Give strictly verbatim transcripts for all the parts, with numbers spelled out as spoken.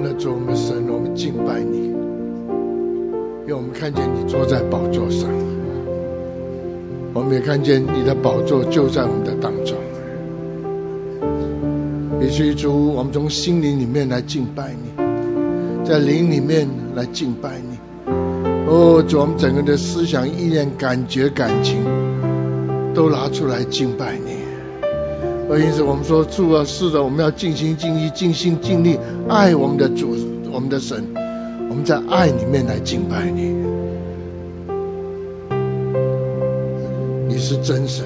的主，我们神，我们敬拜你，因为我们看见你坐在宝座上，我们也看见你的宝座就在我们的当中，以至于主，我们从心灵里面来敬拜你，在灵里面来敬拜你。哦，主，我们整个的思想、意念、感觉、感情都拿出来敬拜你。而因此我们说，主啊，是的，我们要尽心尽意、尽心尽力爱我们的主，我们的神，我们在爱里面来敬拜你。你是真神，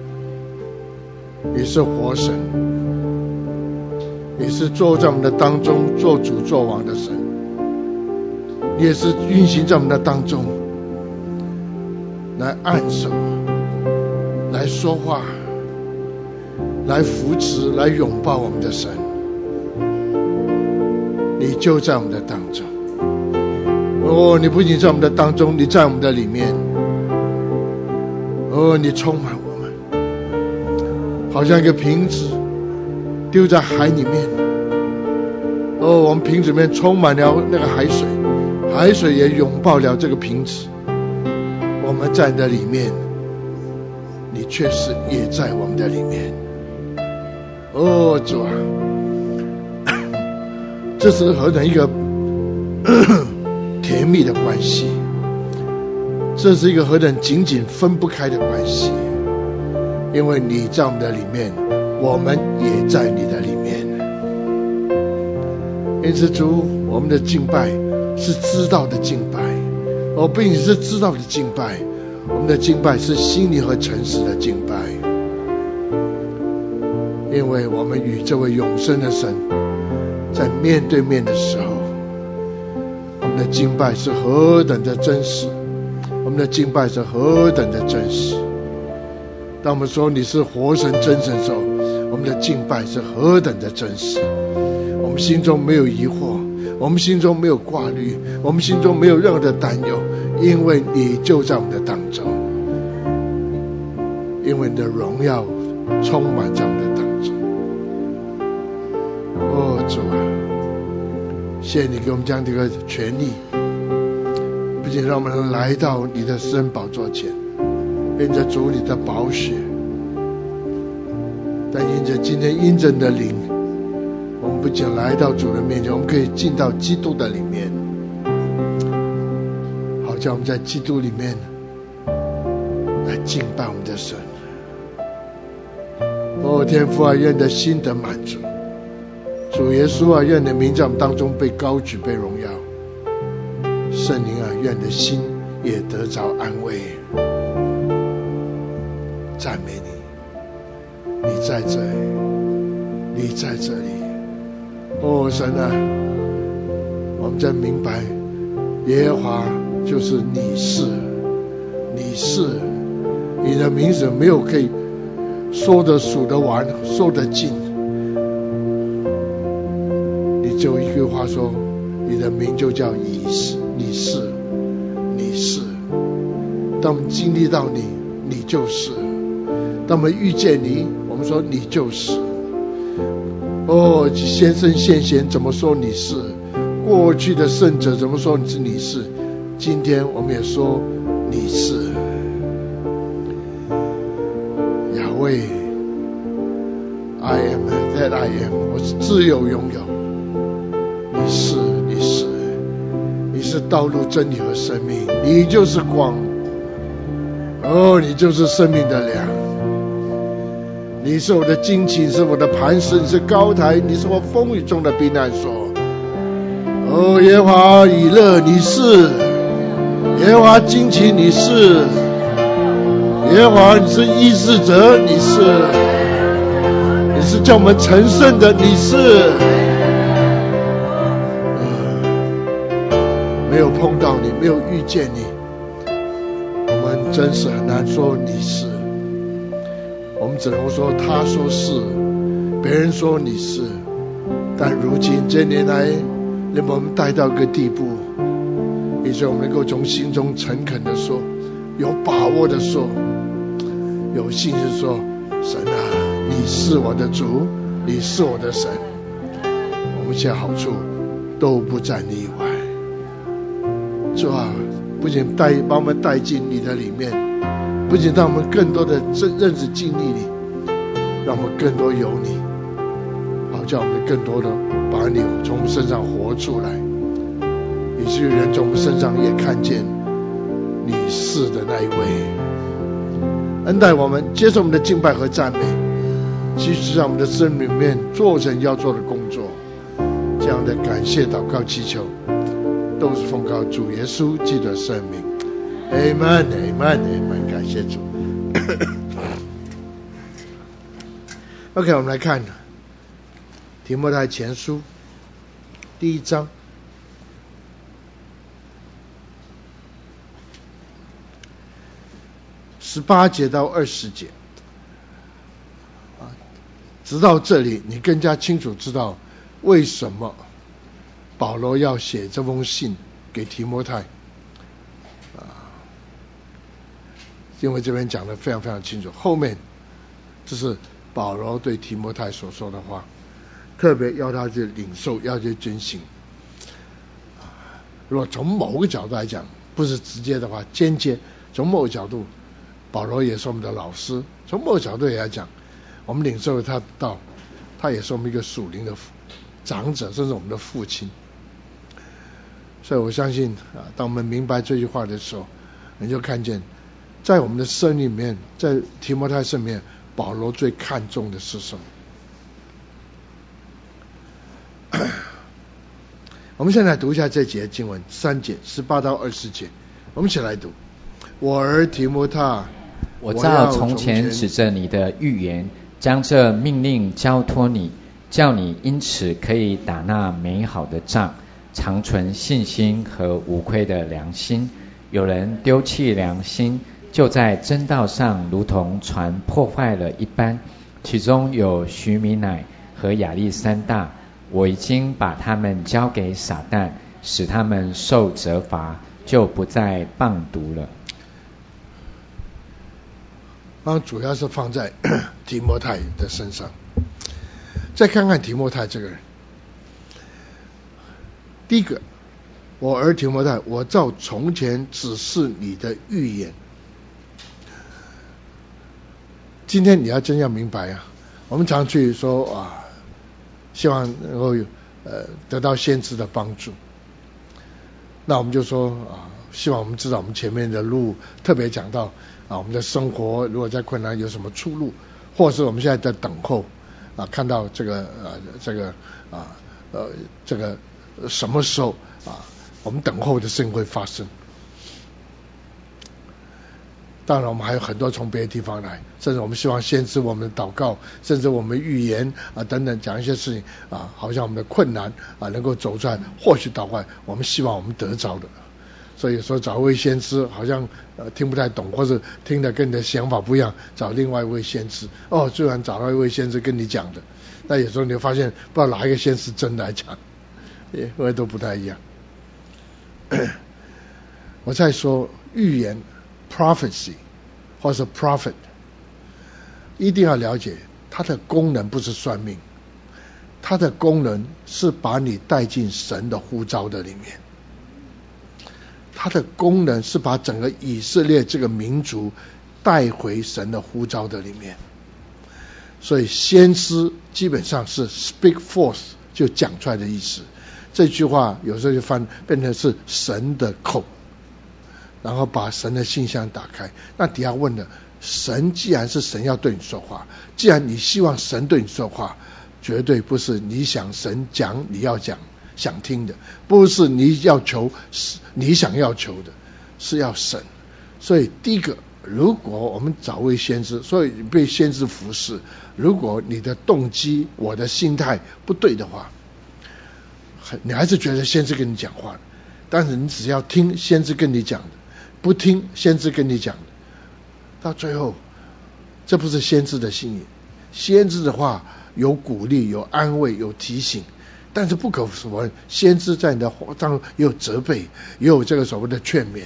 你是活神，你是坐在我们的当中做主做王的神，你也是运行在我们的当中来按手，来说话，来扶持，来拥抱我们的神。你就在我们的当中。哦，你不仅在我们的当中，你在我们的里面。哦，你充满我们，好像一个瓶子丢在海里面。哦，我们瓶子里面充满了那个海水，海水也拥抱了这个瓶子。我们在你的里面，你确实也在我们的里面。哦，主啊，这是何等一个甜蜜的关系，这是一个何等紧紧分不开的关系，因为你在我们的里面，我们也在你的里面。因此主，我们的敬拜是知道的敬拜，而不仅是知道的敬拜，我们的敬拜是心里和诚实的敬拜，因为我们与这位永生的神在面对面的时候，我们的敬拜是何等的真实，我们的敬拜是何等的真实。当我们说你是活神真神的时候，我们的敬拜是何等的真实。我们心中没有疑惑，我们心中没有挂虑，我们心中没有任何的担忧，因为你就在我们的当中，因为你的荣耀充满在我们的当中。哦，主啊，谢谢你给我们这样的一个权利，不仅让我们能来到你的施恩宝座前，因着主你的宝血，但因着今天因着你的灵，我们不仅来到主的面前，我们可以进到基督的里面，好叫我们在基督里面来敬拜我们的神。哦，天父啊，愿你的心得满足，主耶稣啊，愿你的名在我们当中被高举被荣耀，圣灵啊，愿你的心也得着安慰。赞美你，你在这里，你在这里。哦，神啊，我们在明白耶和华就是你是，你是，你的名字没有可以说得数得完，说得尽，你只有一句话说，你的名就叫你是，你是，你是。当我们经历到你，你就是；当我们遇见你，我们说你就是。哦，先生先贤怎么说你是？过去的圣者怎么说你是？你是。今天我们也说你是。雅威 I am that I am， 我是自由拥有。你是，你是，你是道路真理和生命，你就是光。哦，你就是生命的粮。你是我的旌旗，是我的磐石，你是高台，你是我风雨中的避难所。哦，耶和华以勒，你是；耶和华旌旗，你是；耶和华你是医治者，你是；你是叫我们成圣的，你是。呃、没有碰到你，没有遇见你，我们真是很难说你是。我们只能说他说是，别人说你是，但如今这年来你把我们带到一个地步，以致我们能够从心中诚恳的说，有把握的说，有信心说，神啊，你是我的主，你是我的神。我们一切好处都不在你以外。主啊，不仅带把我们带进你的里面，不仅让我们更多的认识经历你，让我们更多有你，好叫我们更多的把你从我们身上活出来，以至于人从我们身上也看见你是的那一位。恩待我们，接受我们的敬拜和赞美，继续在我们的生命里面做成要做的工作。这样的感谢祷告祈求都是奉靠主耶稣基督的圣名。 Amen Amen Amen， 感谢主。OK， 我们来看提摩太前书第一章十八节到二十节。直到这里你更加清楚知道为什么保罗要写这封信给提摩太，因为这边讲得非常非常清楚，后面这是保罗对提摩太所说的话，特别要他去领受，要去遵行。如果从某个角度来讲，不是直接的话，间接从某个角度，保罗也是我们的老师，从某个角度也来讲，我们领受了他的道，他也是我们一个属灵的长者，甚至我们的父亲。所以我相信啊，当我们明白这句话的时候，你就看见在我们的生命里面，在提摩太圣里面，保罗最看重的是什么？我们现在读一下这节经文，三节十八到二十节，我们一起来读。我儿提摩太， 我照从前指着你的预言，将这命令交托你，叫你因此可以打那美好的仗，常存信心和无愧的良心。有人丢弃良心，就在真道上如同船破坏了一般，其中有许米乃和亚历山大，我已经把他们交给撒旦，使他们受责罚，就不再谤读了。 刚主要是放在提摩太的身上。再看看提摩太这个人，第一个，我儿提摩太，我照从前指示你的预言。今天你要真要明白啊，我们常去说啊，希望能够呃得到先知的帮助，那我们就说啊，希望我们知道我们前面的路，特别讲到啊，我们的生活如果在困难有什么出路，或是我们现在在等候啊，看到这个呃这个啊呃这个什么时候啊，我们等候的事情会发生。当然我们还有很多从别的地方来，甚至我们希望先知我们的祷告，甚至我们预言啊等等讲一些事情啊，好像我们的困难啊能够走出来，或许祷告我们希望我们得着的。所以说找一位先知好像呃听不太懂，或者听的跟你的想法不一样，找另外一位先知，哦居然找到一位先知跟你讲的，那有时候你会发现不知道哪一个先知真来讲，因为都不太一样。我在说预言 prophecy 或是 prophet， 一定要了解它的功能不是算命，它的功能是把你带进神的呼召的里面，它的功能是把整个以色列这个民族带回神的呼召的里面。所以先知基本上是 speak forth 就讲出来的意思，这句话有时候就翻变成是神的口，然后把神的信箱打开。那底下问了，神既然是神要对你说话，既然你希望神对你说话，绝对不是你想神讲你要讲想听的，不是你要求你想要求的，是要神。所以第一个，如果我们找位先知，所以被先知服侍，如果你的动机我的心态不对的话，你还是觉得先知跟你讲话，但是你只要听先知跟你讲的，不听先知跟你讲的，到最后这不是先知的心意。先知的话有鼓励有安慰有提醒，但是不可否认先知在你的话当中也有责备，也有这个所谓的劝勉。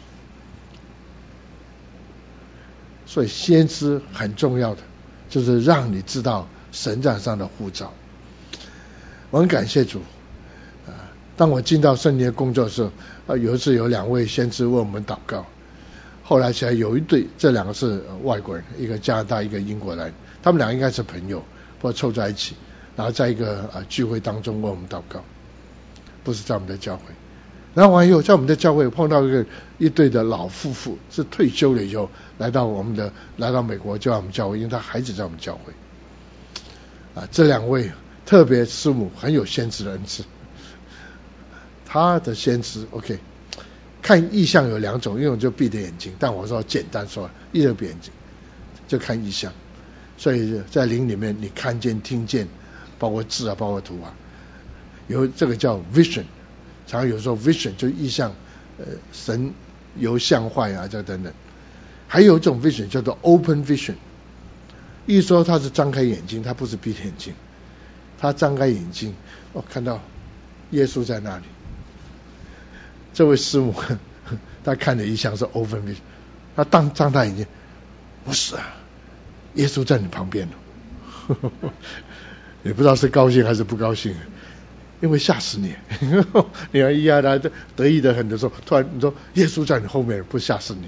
所以先知很重要的就是让你知道神在上的呼召。我很感谢主， 当我进到圣灵的工作的时候，呃，有一次有两位先知为我们祷告，后来起来有一对，这两个是外国人，一个加拿大，一个英国人，他们俩应该是朋友，或凑在一起，然后在一个呃聚会当中为我们祷告，不是在我们的教会。然后完以后，在我们的教会碰到一个一对的老夫妇，是退休了以后来到我们的来到美国，就在我们教会，因为他孩子在我们教会。啊，这两位特别师母很有先知的恩赐。他的先知 ，OK， 看异象有两种，一种就闭着眼睛，但我说简单说，一种闭眼睛就看异象。所以在灵里面，你看见、听见，包括字啊，包括图啊，有这个叫 vision。常常有时候 vision 就意象，呃，神由象化呀，这等等。还有一种 vision 叫做 open vision， 一说他是张开眼睛，他不是闭眼睛，他张开眼睛，哦，看到耶稣在那里。这位师母他看的意象是 open vision， 他当张大眼睛，不是啊，耶稣在你旁边了，也不知道是高兴还是不高兴。因为吓死你，你看咿呀啦得意的很的时候，突然你说耶稣在你后面，不吓死你？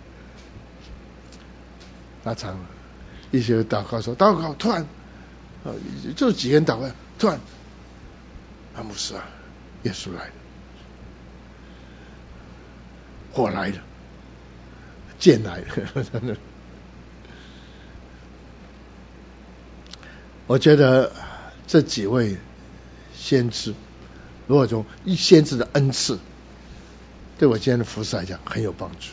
那常一些祷告说祷告，突然啊，就几个人祷告，突然啊，牧师啊，耶稣来了，火来了，剑来了。我觉得这几位先知，如果从一先知的恩赐，对我今天的服事来讲很有帮助，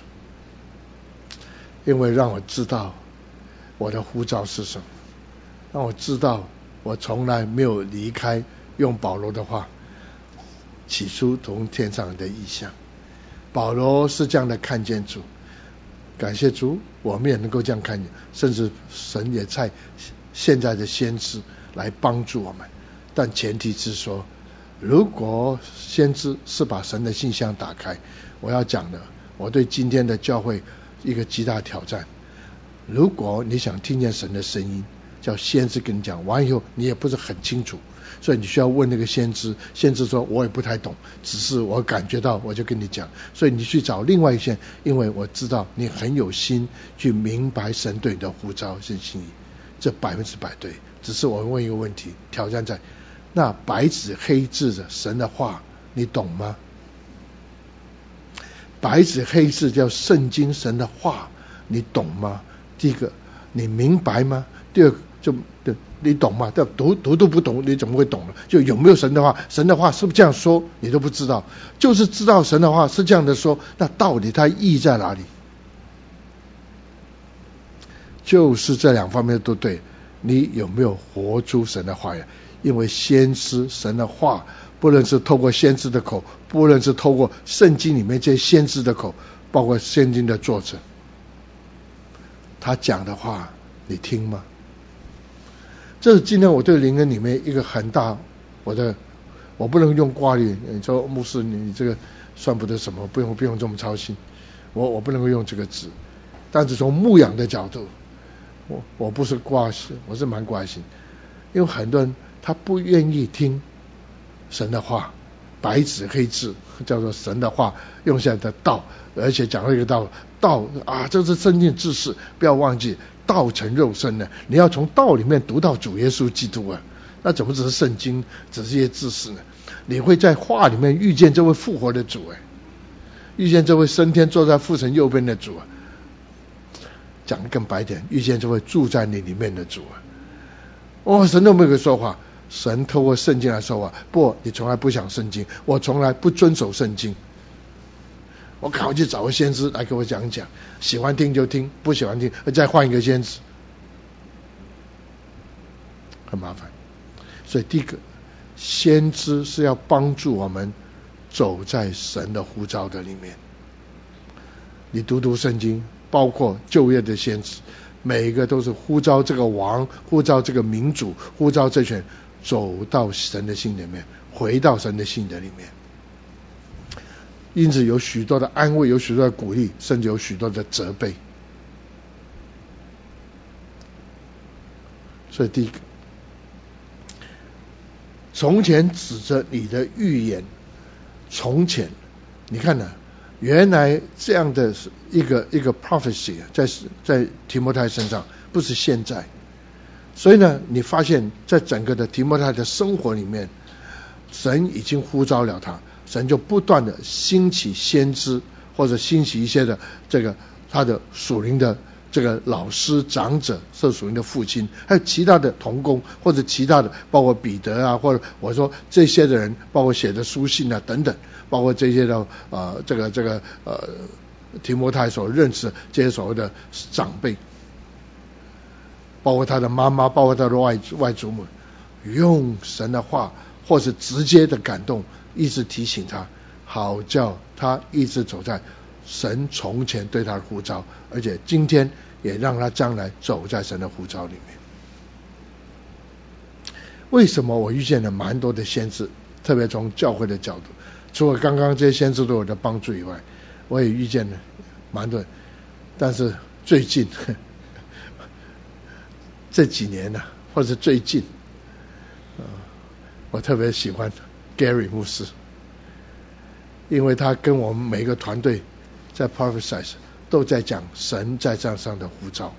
因为让我知道我的呼召是什么，让我知道我从来没有离开，用保罗的话，起初从天上的异象。保罗是这样的看见主，感谢主，我们也能够这样看见，甚至神也在现在的先知来帮助我们。但前提是说，如果先知是把神的信箱打开，我要讲的，我对今天的教会一个极大挑战。如果你想听见神的声音，叫先知跟你讲完以后，你也不是很清楚，所以你需要问那个先知，先知说我也不太懂，只是我感觉到我就跟你讲，所以你去找另外一些，因为我知道你很有心去明白神对你的呼召跟心意，这百分之百对。只是我问一个问题，挑战在那白纸黑字的神的话你懂吗？白纸黑字叫圣经，神的话你懂吗？第一个你明白吗？第二个就你懂吗？读读都不懂，你怎么会懂呢？就有没有神的话，神的话是不是这样说你都不知道，就是知道神的话是这样的说，那到底它意义在哪里？就是这两方面都对，你有没有活出神的话呀？因为先知神的话，不论是透过先知的口，不论是透过圣经里面这些先知的口，包括圣经的作者，他讲的话你听吗？这是今天我对灵恩里面一个很大，我的我不能用挂虑，你说牧师你这个算不得什么，不用不用这么操心，我我不能够用这个字，但是从牧养的角度，我我不是挂心，我是蛮挂心，因为很多人他不愿意听神的话，白纸黑字叫做神的话，用下来的道，而且讲了一个道道啊，这是圣经知识，不要忘记道成肉身呢，你要从道里面读到主耶稣基督啊，那怎么只是圣经，只是一些知识呢？你会在话里面遇见这位复活的主哎，遇见这位升天坐在父神右边的主啊，讲得更白点，遇见这位住在你里面的主啊。哦，神都没有说话，神透过圣经来说话，不，你从来不想圣经，我从来不遵守圣经，我赶快去找个先知来给我讲讲，喜欢听就听，不喜欢听再换一个先知，很麻烦。所以第一个，先知是要帮助我们走在神的呼召的里面。你读读圣经，包括旧约的先知，每一个都是呼召这个王，呼召这个民主，呼召这群走到神的心里面，回到神的心的里面。因此有许多的安慰，有许多的鼓励，甚至有许多的责备。所以第一个，从前指着你的预言从前，你看呢，原来这样的一个一个 prophecy 在在提摩太身上，不是现在。所以呢，你发现在整个的提摩太的生活里面，神已经呼召了他，神就不断的兴起先知，或者兴起一些的这个他的属灵的这个老师长者，是属灵的父亲，还有其他的同工，或者其他的包括彼得啊，或者我说这些的人，包括写的书信啊等等，包括这些的呃这个这个呃提摩太所认识的这些所谓的长辈，包括他的妈妈，包括他的外外祖母，用神的话或是直接的感动，一直提醒他，好叫他一直走在神从前对他的呼召，而且今天也让他将来走在神的呼召里面。为什么我遇见了蛮多的先知，特别从教会的角度，除了刚刚这些先知对我的帮助以外，我也遇见了蛮多人，但是最近这几年呢、啊，或者最近、呃、我特别喜欢 Gary 牧师，因为他跟我们每个团队在 prophesy 都在讲神在这上的呼召，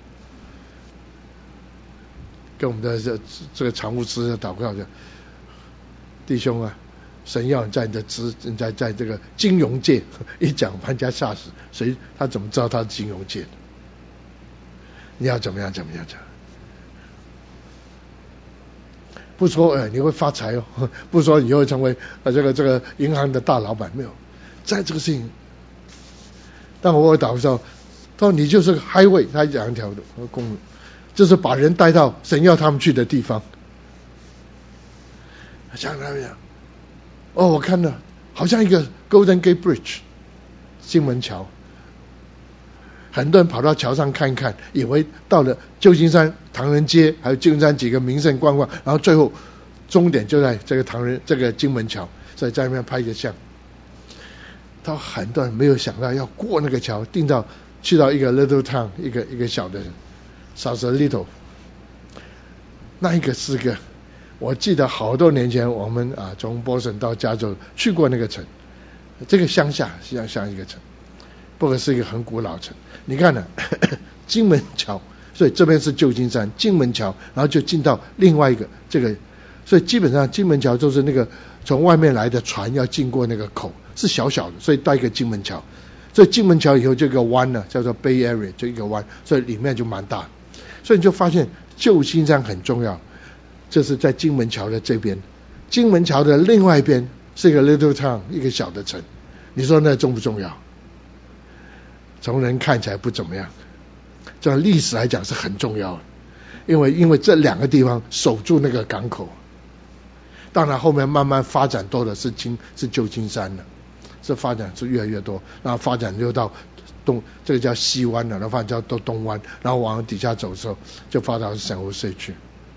跟我们的这这个常务师的祷告讲，弟兄啊，神要你在你的职在在这个金融界，一讲把人家吓死，谁他怎么知道他是金融界的？你要怎么样怎么样怎么样？不说哎你会发财哦，不说以后成为呃这个这个银行的大老板，没有，在这个事情。但我祷告说，他说你就是个 highway， 他讲一条公路，就是把人带到神要他们去的地方。像他们讲，哦，我看了，好像一个 Golden Gate Bridge， 金门桥，很多人跑到桥上看一看，以为到了旧金山唐人街，还有旧金山几个名胜观光，然后最后终点就在这个唐人这个金门桥，所以在那边拍一个相。他很多人没有想到要过那个桥，定到去到一个 little town， 一个一个小的 Sausalito， 那一个是个，我记得好多年前我们啊从波士顿到加州去过那个城，这个乡下像像一个城，不过是一个很古老城。你看呢、啊，金门桥，所以这边是旧金山金门桥，然后就进到另外一个这个，所以基本上金门桥就是那个从外面来的船要经过那个口。是小小的，所以带一个金门桥，所以金门桥以后这个湾呢叫做 Bay Area， 就一个湾，所以里面就蛮大，所以你就发现旧金山很重要，这是在金门桥的这边，金门桥的另外一边是一个 little town， 一个小的城，你说那重不重要？从人看起来不怎么样，这历史来讲是很重要的，因为因为这两个地方守住那个港口，当然后面慢慢发展多的是金是旧金山了。这发展是越来越多，然后发展就到东，这个叫西湾了，然后发展叫到东湾，然后往底下走的时候，就发到San Jose去。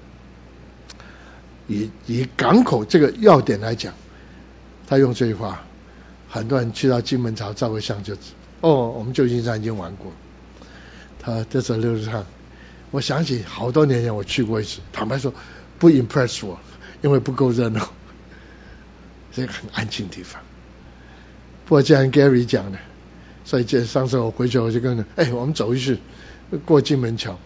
以以港口这个要点来讲，他用这句话，很多人去到金门桥照个相就，哦，我们旧金山已经玩过。他这是六日上，我想起好多年前我去过一次，坦白说不 impress 我，因为不够热闹，这个很安静的地方。不过既然 Gary 讲的，所以这上次我回去我就跟他，哎，我们走一去过金门桥，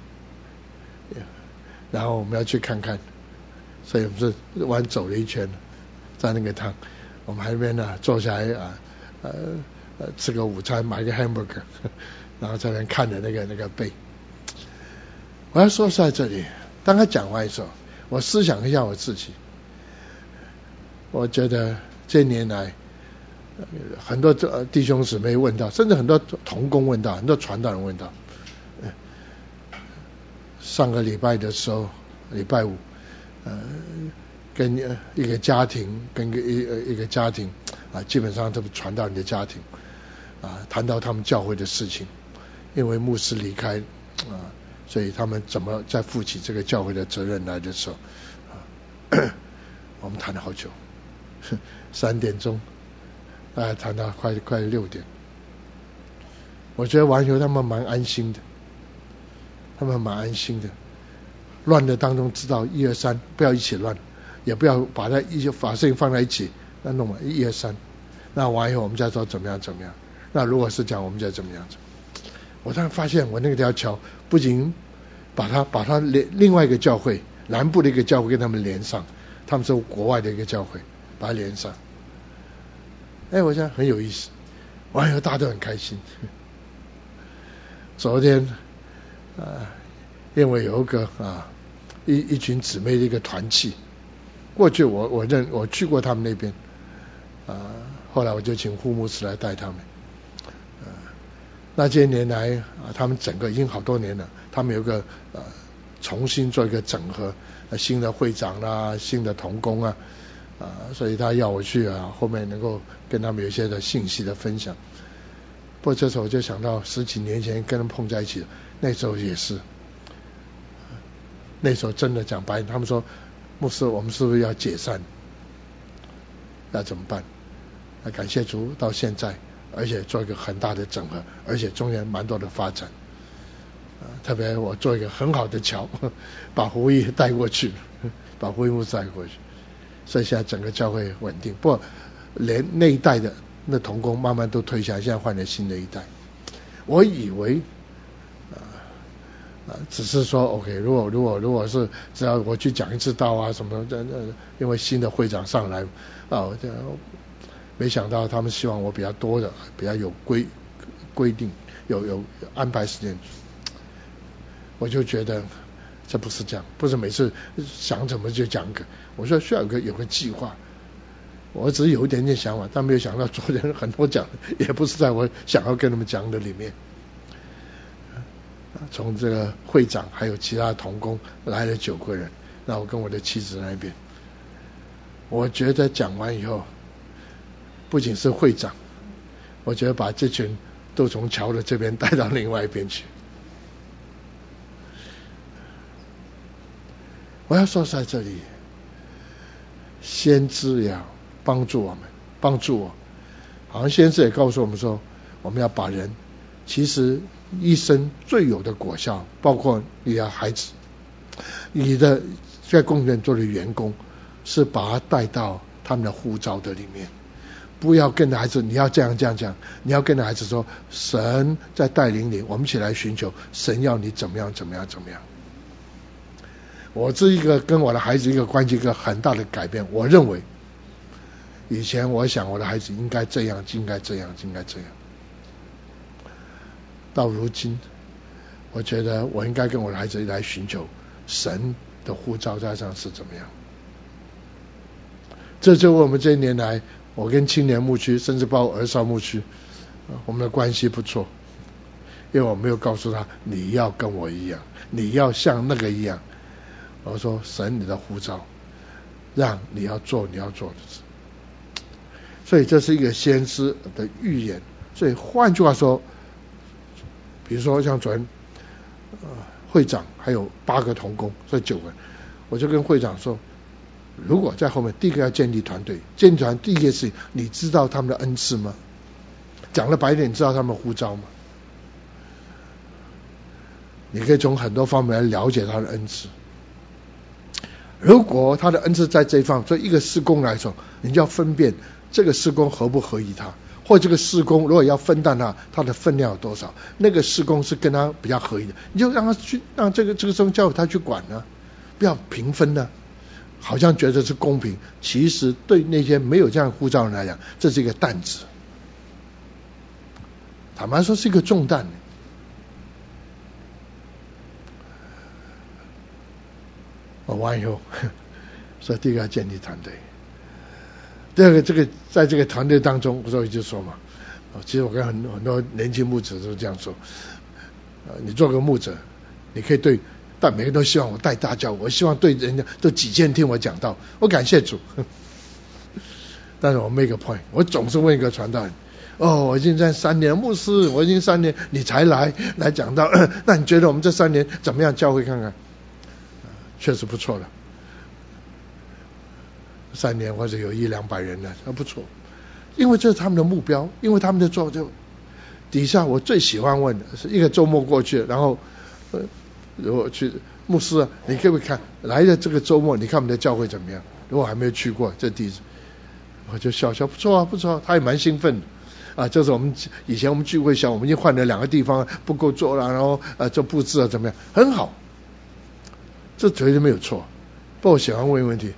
然后我们要去看看，所以我们是玩走了一圈，在那个趟，我们还那边呢坐下来啊呃呃吃个午餐，买个 hamburger， 然后在那边看着那个那个碑。我要说在这里，当他讲完的时候，我思想一下我自己，我觉得这年来。很多弟兄姊妹问到，甚至很多同工问到，很多传道人问到。上个礼拜的时候，礼拜五，呃，跟一个家庭，跟一个一一个家庭啊，基本上都是传道人的家庭啊，谈到他们教会的事情，因为牧师离开啊，所以他们怎么再负起这个教会的责任来的时候，啊，我们谈了好久，三点钟。大概谈到快快六点，我觉得完球他们蛮安心的，他们蛮安心的。乱的当中知道一二三，不要一起乱，也不要把它一些把事情放在一起，那弄完一二三， 那完以后我们再说怎么样怎么样。那如果是讲我们就怎么样子。我突然发现我那个条桥不仅把它把它连另外一个教会南部的一个教会跟他们连上，他们是国外的一个教会把它连上。哎，我想很有意思，完以后大家都很开心。昨天啊，因为有一个啊一一群姊妹的一个团契，过去我我认我去过他们那边啊，后来我就请护牧师来带他们。呃，那这些年来啊，他们整个已经好多年了，他们有个呃重新做一个整合，呃、新的会长啦、啊，新的同工啊，啊，所以他要我去啊，后面能够跟他们有一些的信息的分享。不过这时候我就想到十几年前跟他们碰在一起，那时候也是，那时候真的讲白，他们说牧师，我们是不是要解散？那怎么办？那感谢主，到现在，而且做一个很大的整合，而且中间蛮多的发展。呃、特别我做一个很好的桥，把胡毅带过去，把胡毅牧师带过去，所以现在整个教会稳定。不过连那一代的那同工慢慢都退下来，现在换了新的一代。我以为呃呃只是说 OK， 如果如果如果是只要我去讲一次道啊什么的，因为新的会长上来啊，我就没想到他们希望我比较多的，比较有规规定，有有安排时间。我就觉得这不是这样，不是每次想怎么就讲个，我说需要有个有个计划。我只是有一点点想法，但没有想到昨天很多讲也不是在我想要跟他们讲的里面。从这个会长还有其他同工来了九个人，那我跟我的妻子那边，我觉得讲完以后，不仅是会长，我觉得把这群都从桥的这边带到另外一边去。我要说在这里，先知也帮助我们，帮助我。好像先知也告诉我们说，我们要把人，其实一生最有的果效，包括你的孩子，你的在公园做的员工，是把他带到他们的呼召的里面。不要跟着孩子，你要这样这样这样，你要跟着孩子说，神在带领你，我们一起来寻求，神要你怎么样怎么样怎么样。我这一个跟我的孩子一个关系一个很大的改变。我认为以前我想我的孩子应该这样应该这样应该这样，到如今我觉得我应该跟我的孩子来寻求神的呼召在上是怎么样。这就是我们这一年来我跟青年牧区甚至包括儿少牧区我们的关系不错，因为我没有告诉他你要跟我一样，你要像那个一样。我说神你的呼召让你要做你要做的事，所以这是一个先知的预言。所以换句话说，比如说像昨天、呃、会长还有八个同工，所以九个人，我就跟会长说，如果在后面第一个要建立团队，建立团队第一件事情，你知道他们的恩赐吗？讲了白一点，你知道他们的呼召吗？你可以从很多方面来了解他的恩赐。如果他的恩赐在这一方，所以一个事工来说，你就要分辨这个事工合不合宜他，或这个事工如果要分担他，他的分量有多少，那个事工是跟他比较合宜的，你就让他去，让这个这个事工交给他去管呢，不要平分呢，好像觉得是公平，其实对那些没有这样呼召人来讲，这是一个担子，坦白说是一个重担。我完以后，所以第一个要建立团队，第二个这个在这个团队当中，我说就说嘛，其实我跟很很多年轻牧者都这样说，呃，你做个牧者，你可以对，但每个人都希望我带大教，我希望对人家都几千听我讲道，我感谢主。但是我 make a point， 我总是问一个传道人，哦，我已经在三年牧师，我已经三年，你才来来讲道，那你觉得我们这三年怎么样？教会看看。确实不错了，三年或者有一两百人了，那不错。因为这是他们的目标，因为他们的做就底下我最喜欢问的是一个周末过去，然后呃，如果去牧师啊，你可不可以看来的这个周末，你看我们的教会怎么样？如果还没有去过，这第一次我就笑笑，不错啊，不错啊，他也蛮兴奋的。啊，这是我们以前我们聚会小，我们已经换了两个地方，不够做了，然后呃做布置啊怎么样，很好，这绝对没有错。不过我喜欢问问题，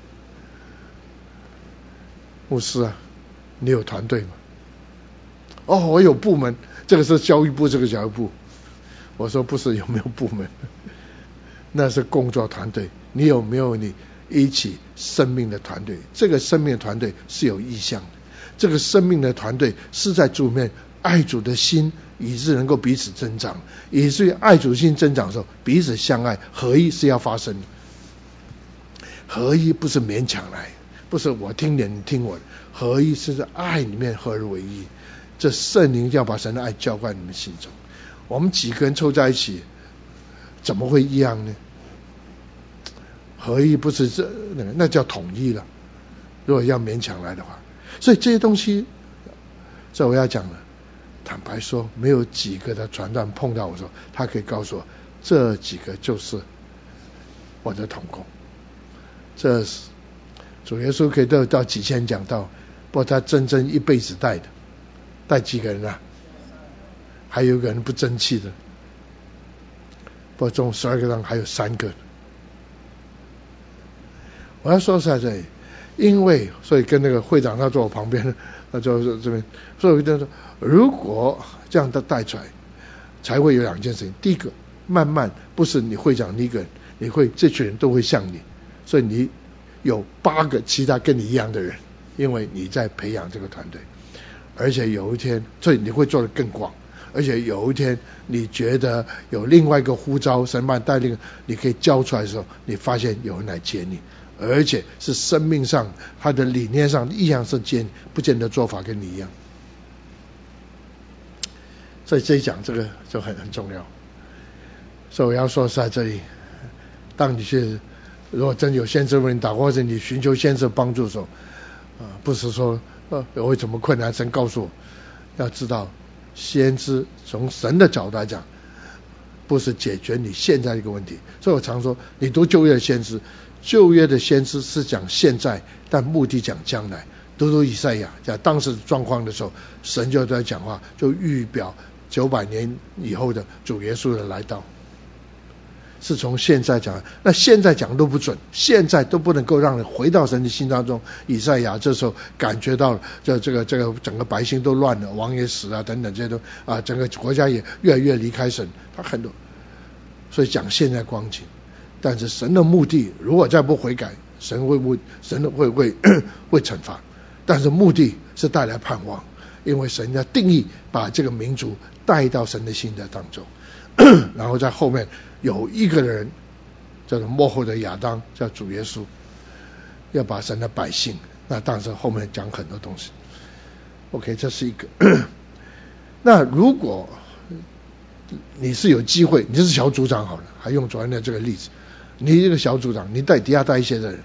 牧师啊，你有团队吗？哦，我有部门，这个是教育部，这个教育部。我说不是有没有部门，那是工作团队。你有没有你一起生命的团队？这个生命的团队是有意向的。这个生命的团队是在主里面爱主的心，以致能够彼此增长，以至于爱主心增长的时候，彼此相爱，合一是要发生的。合一不是勉强来，不是我听你你听我的，合一是在爱里面合而为一。这圣灵要把神的爱浇灌你们心中。我们几个人凑在一起，怎么会一样呢？合一不是这那个，那叫统一了。如果要勉强来的话。所以这些东西，所以我要讲了，坦白说，没有几个的传道碰到我说，他可以告诉我，这几个就是我的同工。这是主耶稣可以到到几千讲道，不过他真正一辈子带的，带几个人啊？还有一个人不争气的，不过中十二个人还有三个。我要说在这里。因为所以跟那个会长他坐我旁边，那就这边，所以我跟他说，如果这样的带出来，才会有两件事情。第一个，慢慢不是你会长你一个人，你会这群人都会像你，所以你有八个其他跟你一样的人，因为你在培养这个团队，而且有一天，所以你会做得更广，而且有一天你觉得有另外一个呼召，神把你带领，你可以交出来的时候，你发现有人来接你。而且是生命上他的理念上一样是见不见得做法跟你一样，所以这一讲这个就很很重要。所以我要说在这里，当你去如果真有先知为你祷告，或者你寻求先知帮助的时候，啊、呃，不是说呃有什么困难，神告诉我，要知道先知从神的角度来讲，不是解决你现在一个问题。所以我常说，你读旧约的先知。旧约的先知是讲现在，但目的讲将来。读读以赛亚讲当时的状况的时候，神就在讲话，就预表九百年以后的主耶稣的来到，是从现在讲。那现在讲都不准，现在都不能够让人回到神的心当中。以赛亚这时候感觉到这这个这个整个百姓都乱了，王也死啊等等，这些都啊整个国家也越来越离开神，他很多，所以讲现在光景。但是神的目的，如果再不悔改，神会会神会会会惩罚。但是目的是带来盼望，因为神要定义把这个民族带到神的心的当中，然后在后面有一个人叫做末后的亚当，叫主耶稣，要把神的百姓，那当然是后面讲很多东西。OK， 这是一个。那如果你是有机会，你就是小组长好了，还用昨天的这个例子。你这个小组长，你带底下带一些的人，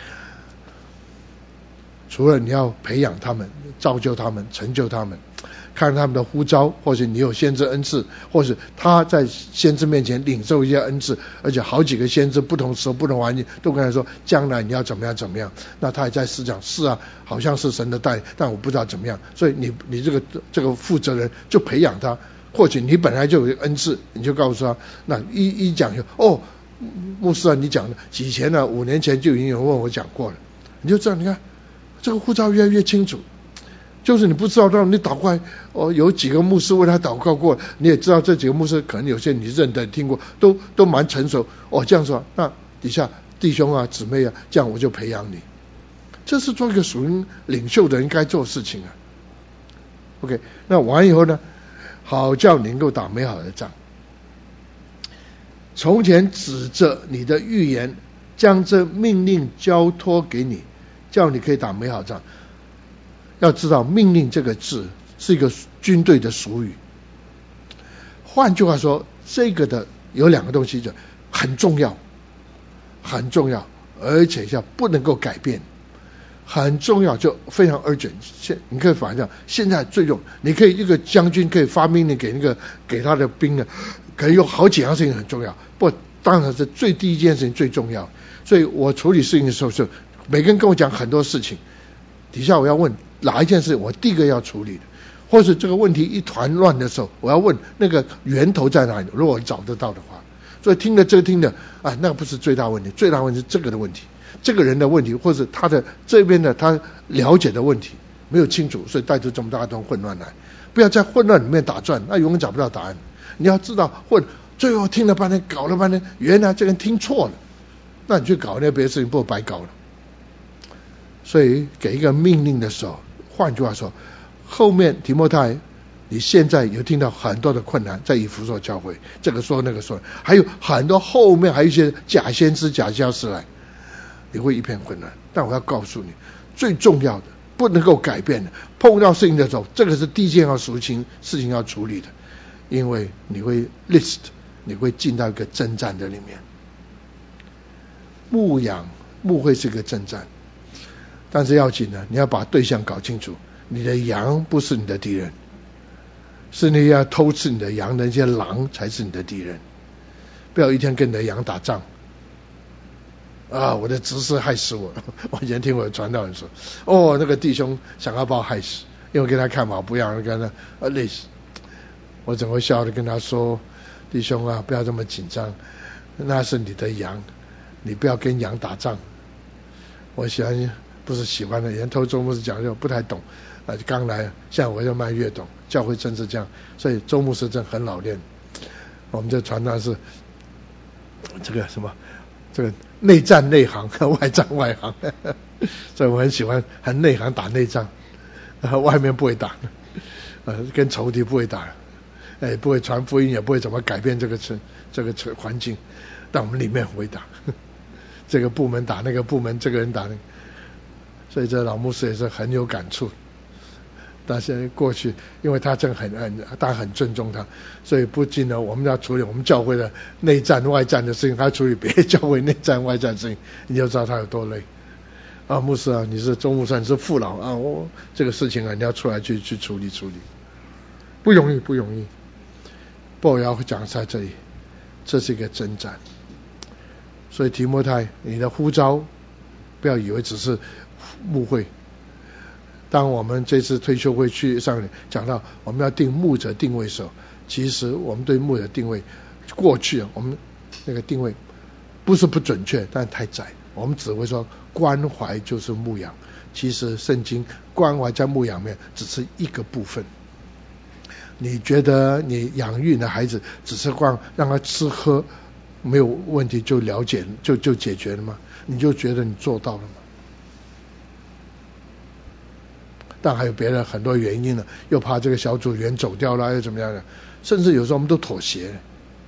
除了你要培养他们、造就他们、成就他们，看他们的呼召，或者你有先知恩赐，或是他在先知面前领受一些恩赐，而且好几个先知不同时候、不同环境都跟他说，将来你要怎么样怎么样。那他也在思想，是啊，好像是神的带领，但我不知道怎么样。所以你你这个这个负责人就培养他，或许你本来就有恩赐，你就告诉他，那一一讲就哦。牧师啊，你讲的以前呢、啊，五年前就已经有人问我讲过了，你就这样，你看这个护照越来越清楚，就是你不知道，让你祷告哦，有几个牧师为他祷告过，你也知道这几个牧师可能有些你认得听过，都都蛮成熟哦，这样说，那底下弟兄啊姊妹啊，这样我就培养你，这是做一个属于领袖的人该做的事情啊。OK， 那完以后呢，好叫你能够打美好的仗。从前指着你的预言，将这命令交托给你，叫你可以打美好仗。要知道命令这个字是一个军队的俗语，换句话说，这个的有两个东西就很重要，很重要，而且要不能够改变，很重要，就非常 urgent。现你可以反正现在最重，你可以一个将军可以发命令给那个给他的兵呢，可能有好几样事情很重要，不过当然是最第一件事情最重要。所以我处理事情的时候，是每个人跟我讲很多事情， 底下我要问哪一件事我第一个要处理的，或是这个问题一团乱的时候，我要问那个源头在哪里，如果我找得到的话。所以听了这个听的啊，那个不是最大问题，最大问题是这个的问题，这个人的问题，或者他的这边的他了解的问题没有清楚，所以带出这么大一段混乱来。不要在混乱里面打转，那永远找不到答案。你要知道混，最后听了半天，搞了半天，原来这个人听错了，那你去搞那别的事情，不白搞了。所以给一个命令的时候，换句话说，后面提摩太，你现在有听到很多的困难在以弗所教会，这个说那个说，还有很多后面还有一些假先知假教师来，你会一片混乱。但我要告诉你，最重要的不能够改变的，碰到事情的时候，这个是第一件要事情事情要处理的，因为你会 list， 你会进到一个征战的里面。牧养牧会是一个征战，但是要紧呢，你要把对象搞清楚，你的羊不是你的敌人，是那要偷吃你的羊的那些狼才是你的敌人。不要一天跟你的羊打仗啊！我的执事害死我了。我以前听我的传道人说，哦，那个弟兄想要把我害死，因为我给他看嘛，不让跟他啊累死。我怎么会笑着跟他说，弟兄啊，不要这么紧张，那是你的羊，你不要跟羊打仗。我喜欢不是喜欢的，以前偷周牧师讲就不太懂，啊，刚来，现在我就慢慢越懂，教会真是这样，所以周牧师真很老练。我们这传道是这个什么，这个内战内行，外战外行，所以我很喜欢很内行打内战，外面不会打，呃，跟仇敌不会打，哎，不会传福音，也不会怎么改变这个城这个环境，但我们里面很会打，这个部门打那个部门，这个人打那个，所以这老牧师也是很有感触。但是过去，因为他真的很很，大家很尊重他，所以不仅呢，我们要处理我们教会的内战外战的事情，还要处理别的教会内战外战的事情，你就知道他有多累。啊，牧师啊，你是中牧师，你是父老啊，我这个事情啊，你要出来去去处理处理，不容易不容易。不过我要讲在这里，这是一个征战。所以提摩太，你的呼召不要以为只是牧会。当我们这次退休会去上讲到我们要定牧者定位的时候，其实我们对牧者定位，过去我们那个定位不是不准确，但太窄。我们只会说关怀就是牧养，其实圣经关怀在牧养面只是一个部分。你觉得你养育你的孩子只是光让他吃喝没有问题就了解就就解决了吗？你就觉得你做到了吗？但还有别的很多原因呢，又怕这个小组员走掉了，又怎么样的，甚至有时候我们都妥协了。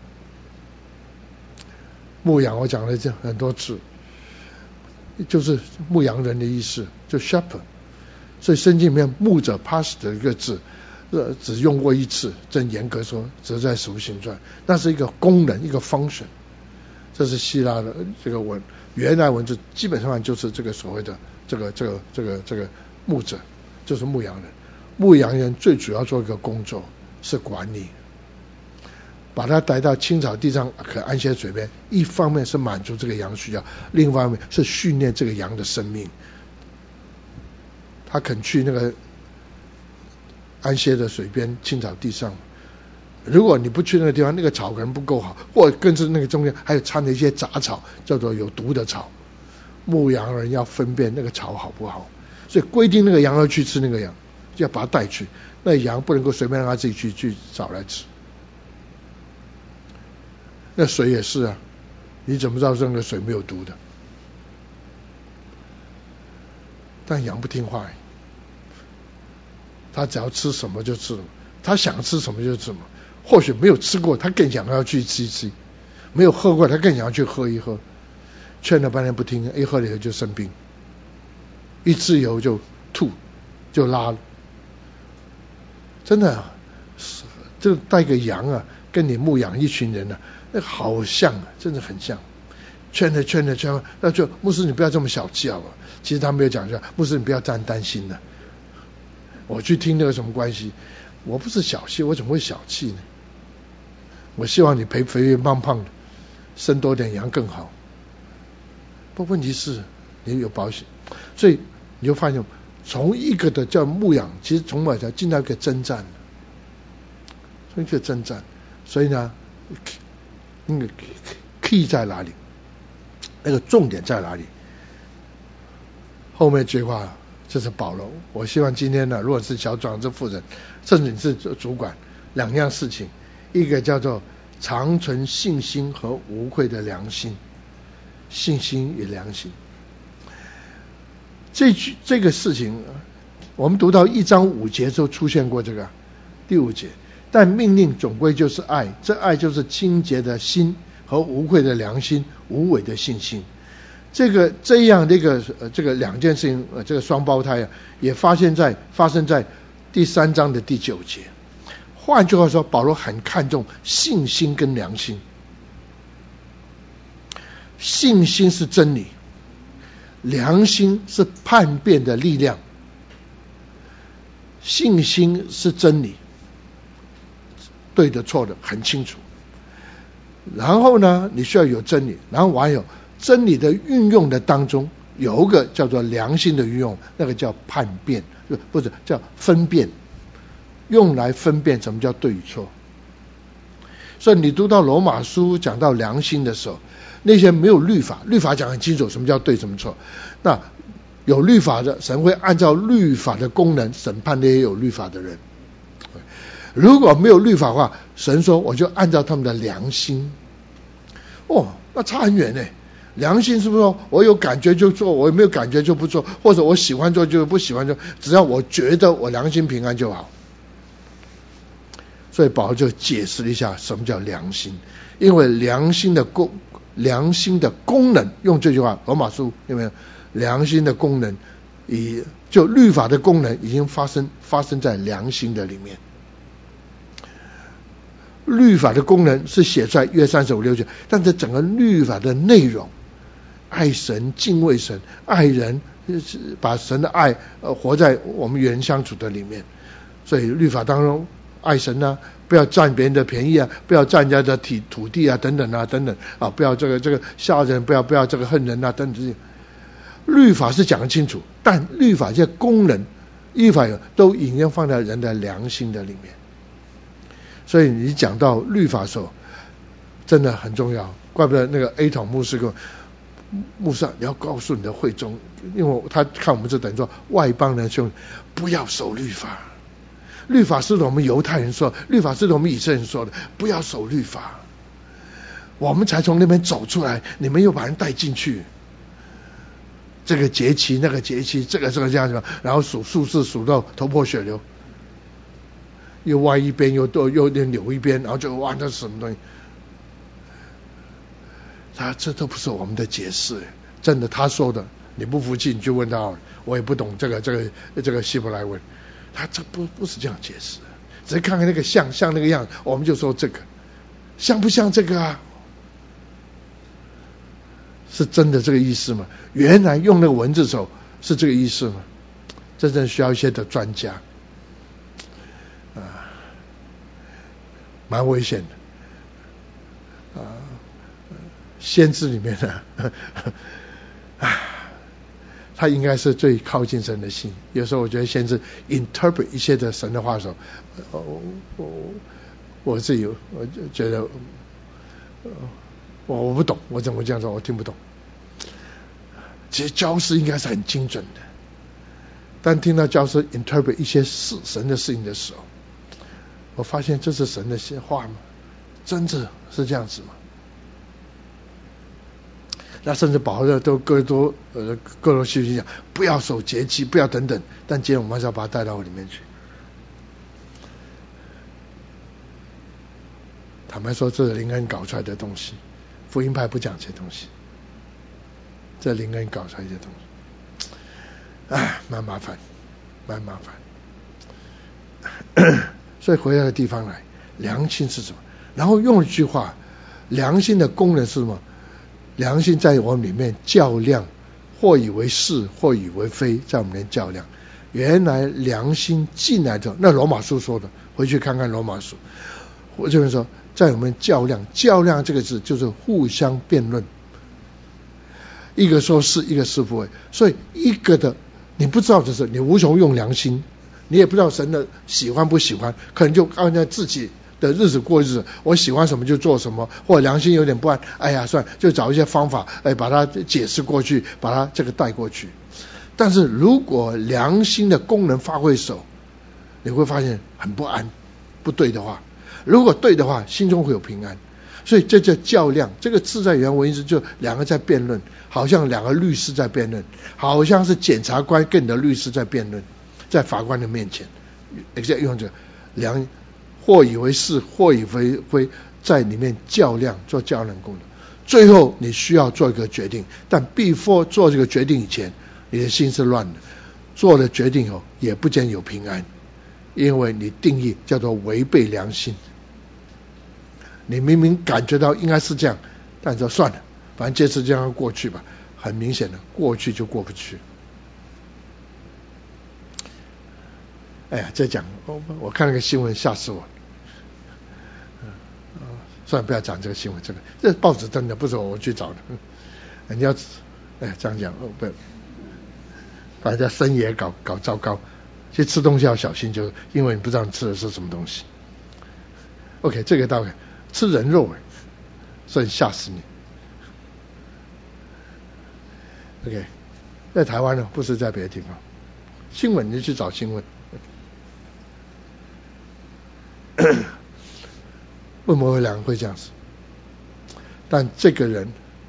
牧养我讲了这很多次，就是牧羊人的意思，就 shepherd。所以圣经里面牧者 pastor 一个字，呃，只用过一次，真严格说，只是在使徒行传，那是一个功能，一个 function。这是希腊的这个文，原来文字基本上就是这个所谓的这个这个这个这个牧者。就是牧羊人，牧羊人最主要做一个工作是管理，把他带到青草地上可安歇水边，一方面是满足这个羊需要，另一方面是训练这个羊的生命。他肯去那个安歇的水边青草地上，如果你不去那个地方，那个草可能不够好，或者更是那个中间还有掺了一些杂草，叫做有毒的草，牧羊人要分辨那个草好不好，所以规定那个羊要去吃那个羊，就要把它带去，那羊不能够随便让它自己去去找来吃。那水也是啊，你怎么知道这个水没有毒的？但羊不听话，他只要吃什么就吃什么，他想吃什么就吃什么，或许没有吃过，他更想要去吃一吃；没有喝过，他更想要去喝一喝。劝了半天不听，一喝了以后就生病。一吃以后就吐就拉了，真的啊，就带个羊啊，跟你牧养一群人啊，那好像啊，真的很像。劝着劝着劝着，那就牧师你不要这么小气好吧？其实他没有讲说，牧师你不要这样担心的。我去听那个什么关系？我不是小气，我怎么会小气呢？我希望你肥肥胖胖的，生多点羊更好。不，问题是你有保险，所以你就发现从一个的叫牧养，其实从某条进到一个征战，从一个征战。所以呢，那个 key 在哪里？那个重点在哪里？后面这句话就是保罗。我希望今天呢，如果是小长这负责人，甚至你是主管，两样事情，一个叫做长存信心和无愧的良心，信心与良心。这句这个事情，我们读到一章五节就出现过这个第五节，但命令总归就是爱，这爱就是清洁的心和无愧的良心，无伪的信心。这个这样的一个呃这个两件事情，呃这个双胞胎啊，也发现在发生在第三章的第九节。换句话说，保罗很看重信心跟良心。信心是真理，良心是判别的力量。信心是真理，对的错的很清楚。然后呢，你需要有真理，然后还有真理的运用的当中，有一个叫做良心的运用，那个叫判辨，不是叫分辨，用来分辨什么叫对与错。所以你读到罗马书讲到良心的时候，那些没有律法，律法讲很清楚什么叫对什么错，那有律法的神会按照律法的功能审判那些有律法的人。如果没有律法的话，神说我就按照他们的良心。哦，那差很远呢。良心是不是说我有感觉就做，我没有感觉就不做，或者我喜欢做就不喜欢做，只要我觉得我良心平安就好。所以保罗就解释了一下什么叫良心，因为良心的功良心的功能，用这句话罗马书有没有？良心的功能，以就律法的功能已经发生发生在良心的里面。律法的功能是写出来约三十五六节，但是整个律法的内容，爱神、敬畏神、爱人，把神的爱呃活在我们与人相处的里面。所以律法当中，爱神啊，不要占别人的便宜啊，不要占人家的土土地啊，等等啊，等等啊，不要这个这个杀人，不要不要这个恨人啊，等等这些。律法是讲得清楚，但律法这些功能，律法都已经放在人的良心的里面。所以你讲到律法的时候，真的很重要。怪不得那个 A 统牧师跟牧师，你要告诉你的会众，因为他看我们这等于说外邦人兄弟不要守律法。律法是我们犹太人说，律法是我们以色列人说的，不要守律法。我们才从那边走出来，你们又把人带进去。这个节期那个节期，这个这个这样子，然后数数字数到头破血流，又歪一边又又又扭一边，然后就哇，这是什么东西？他这都不是我们的解释，真的他说的，你不服气你就问他，我也不懂这个这个这个希伯来文，他这不不是这样解释的，只是看看那个像像那个样，我们就说这个像不像这个啊？是真的这个意思吗？原来用那个文字的时候是这个意思吗？真正需要一些的专家啊，蛮危险的啊。先知里面呢，啊，他应该是最靠近神的心。有时候我觉得先知 interpret 一些的神的话的时候，我我我自己我就觉得，呃我我不懂，我怎么这样说？我听不懂。其实教师应该是很精准的，但听到教师 interpret 一些事神的事情的时候，我发现这是神的话吗？真的是这样子吗？那甚至保罗都各多呃各多细细讲，不要守节期，不要等等。但今天我们还是要把它带到里面去。坦白说，这是灵恩搞出来的东西。福音派不讲这些东西，这灵恩搞出来的东西，哎，蛮麻烦，蛮麻烦。所以回到的地方来，良心是什么？然后用一句话，良心的功能是什么？良心在我们里面较量，或以为是，或以为非，在我们里面较量。原来良心进来的，那罗马书说的，回去看看罗马书。我这边说，在我们较量，较量这个字就是互相辩论，一个说是，一个是不会，所以一个的你不知道的是，你无从用良心，你也不知道神的喜欢不喜欢，可能就按照自己的日子过日子，我喜欢什么就做什么，或者良心有点不安，哎呀算了，就找一些方法，哎，把它解释过去，把它这个带过去。但是如果良心的功能发挥手，你会发现很不安，不对的话，如果对的话，心中会有平安。所以这叫较量，这个字在原文意思就两个在辩论，好像两个律师在辩论，好像是检察官跟你的律师在辩论，在法官的面前，用着良，或以为是，或以为非，在里面较量，做较量功能。最后你需要做一个决定，但 before 做这个决定以前，你的心是乱的，做了决定后也不见有平安，因为你定义叫做违背良心。你明明感觉到应该是这样，但是算了，反正这次这样过去吧。很明显的，过去就过不去。哎呀，再讲，我我看那个新闻吓死我。嗯，算了，不要讲这个新闻，这个这报纸登的，不是我去找的。人家，哎，这样讲，哦不，把人家生意也搞搞糟糕。其实吃东西要小心，就因为你不知道你吃的是什么东西。OK， 这个到位。吃人肉哎，所以吓死你。OK， 在台湾呢，不是在别的地方。新闻你去找新闻。为什么会两个会这样子？但这个人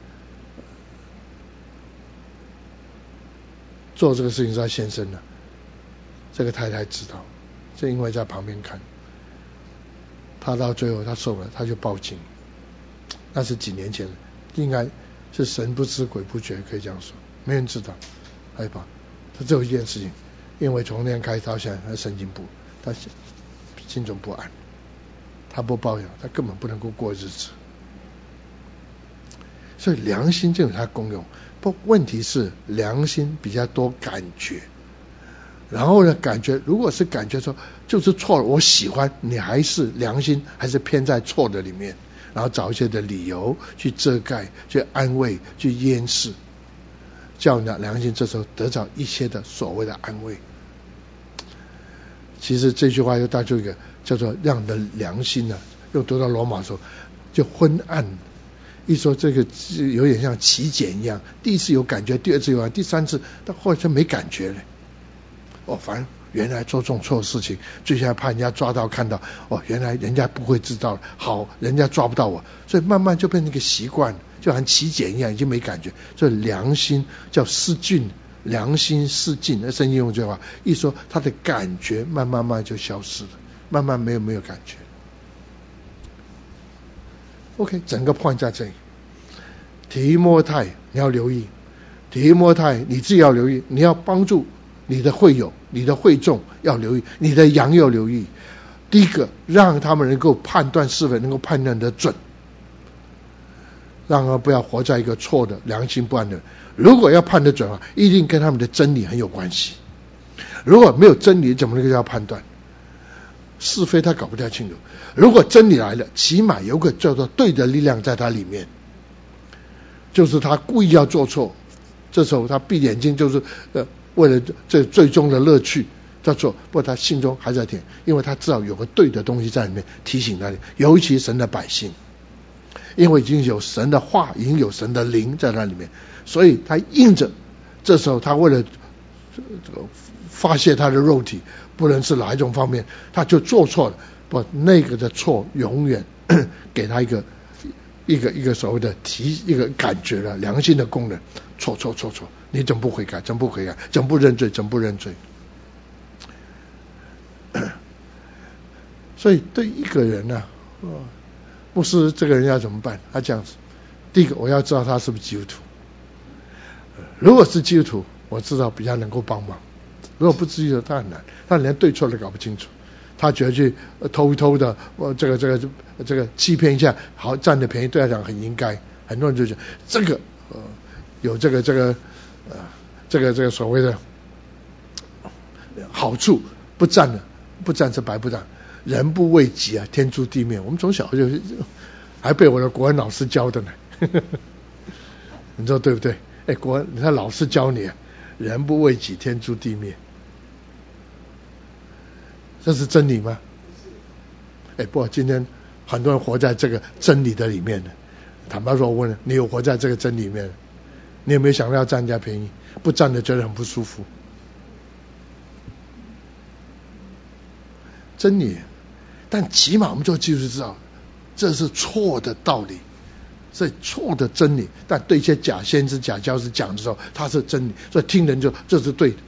做这个事情是他先生的，这个太太知道，就因为在旁边看。他到最后他受了，他就报警。那是几年前，应该是神不知鬼不觉，可以这样说，没人知道。害怕，他只有一件事情，因为从那天开始到现在，他神经不，他心中不安，他不报养，他根本不能够过日子。所以良心就有它功用，不，问题是良心比较多感觉。然后呢，感觉如果是感觉说就是错了，我喜欢，你还是良心还是偏在错的里面，然后找一些的理由去遮盖、去安慰、去掩饰，叫你的良心这时候得到一些的所谓的安慰。其实这句话又带出一个叫做让你的良心呢、啊，又读到罗马说就昏暗。一说这个有点像起茧一样，第一次有感觉，第二次有感觉，第三次到后来就没感觉了。哦，反正原来做这种错的事情，最现在怕人家抓到看到，哦，原来人家不会知道，好，人家抓不到我，所以慢慢就变成一个习惯，就好像起茧一样，已经没感觉。所以良心叫失禁，良心失禁。那圣经用这句话一说，他的感觉慢慢慢就消失了，慢慢没有没有感觉。OK， 整个 point 在这里。提摩太你要留意，提摩太你自己要留意，你要帮助你的会友、你的会众要留意，你的羊要留意。第一个，让他们能够判断是否能够判断得准，让他们不要活在一个错的良心不安的。如果要判得准啊，一定跟他们的真理很有关系。如果没有真理，怎么能够叫判断？是非他搞不太清楚。如果真理来了，起码有个叫做对的力量在他里面，就是他故意要做错，这时候他闭眼睛就是呃为了这最终的乐趣在做，不过他心中还在听，因为他知道有个对的东西在里面提醒他，尤其神的百姓，因为已经有神的话，已经有神的灵在那里面，所以他硬着。这时候他为了这个发泄他的肉体，不论是哪一种方面，他就做错了。不，那个的错永远给他一个一个一个所谓的提一个感觉了，良心的功能，错错错错，你怎么不悔改？怎么不悔改？怎么不认罪？怎么不认罪？所以对一个人呢、啊，牧师这个人要怎么办？他这样子，第一个我要知道他是不是基督徒。如果是基督徒，我知道比较能够帮忙；如果不是基督徒，他很难，他连对错都搞不清楚。他觉得去偷一偷的，呃，这个这个这个欺骗一下，好占的便宜，对他讲很应该。很多人就讲这个呃有这个这个呃这个这个所谓的好处，不占了，不占是白不占。人不为己啊，天诛地灭。我们从小就还被我的国文老师教的呢，你说对不对？哎，国文你看老师教你， 人不为己，天诛地灭。这是真理吗？哎，不，今天很多人活在这个真理的里面的。坦白说，我问你，有活在这个真理里面，你有没有想到要占人家便宜？不占的觉得很不舒服。真理，但起码我们就就是知道，这是错的道理，是错的真理。但对一些假先知、假教师讲的时候，他是真理，所以听人就这是对的。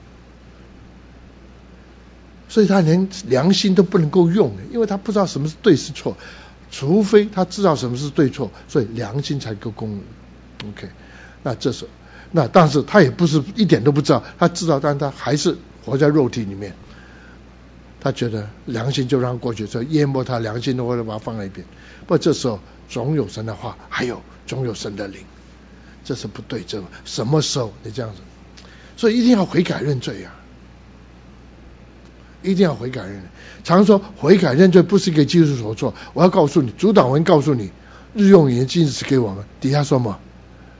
所以他连良心都不能够用，因为他不知道什么是对是错，除非他知道什么是对错，所以良心才够公。OK， 那这时候，那但是他也不是一点都不知道，他知道，但他还是活在肉体里面。他觉得良心就让他过去，所以淹没他良心的，或者把它放在一边。不过这时候总有神的话，还有总有神的灵，这是不对，这什么时候你这样子？所以一定要悔改认罪啊！一定要悔改认罪。常说悔改认罪不是一个基督徒所做，我要告诉你，主导文告诉你，日用言禁止给我们。底下说嘛，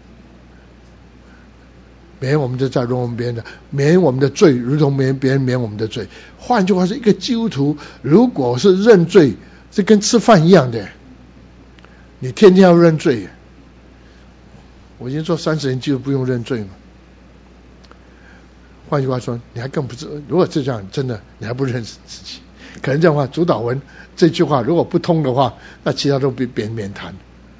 免我们的债，容我们别人的，免我们的罪，如同免别人免我们的罪。换句话是一个基督徒，如果是认罪，是跟吃饭一样的，你天天要认罪。我已经做三十年基督徒不用认罪嘛。换句话说，你还更不知，如果是这样，真的你还不认识自己。可能这样的话，主导文这句话如果不通的话，那其他都别别免谈。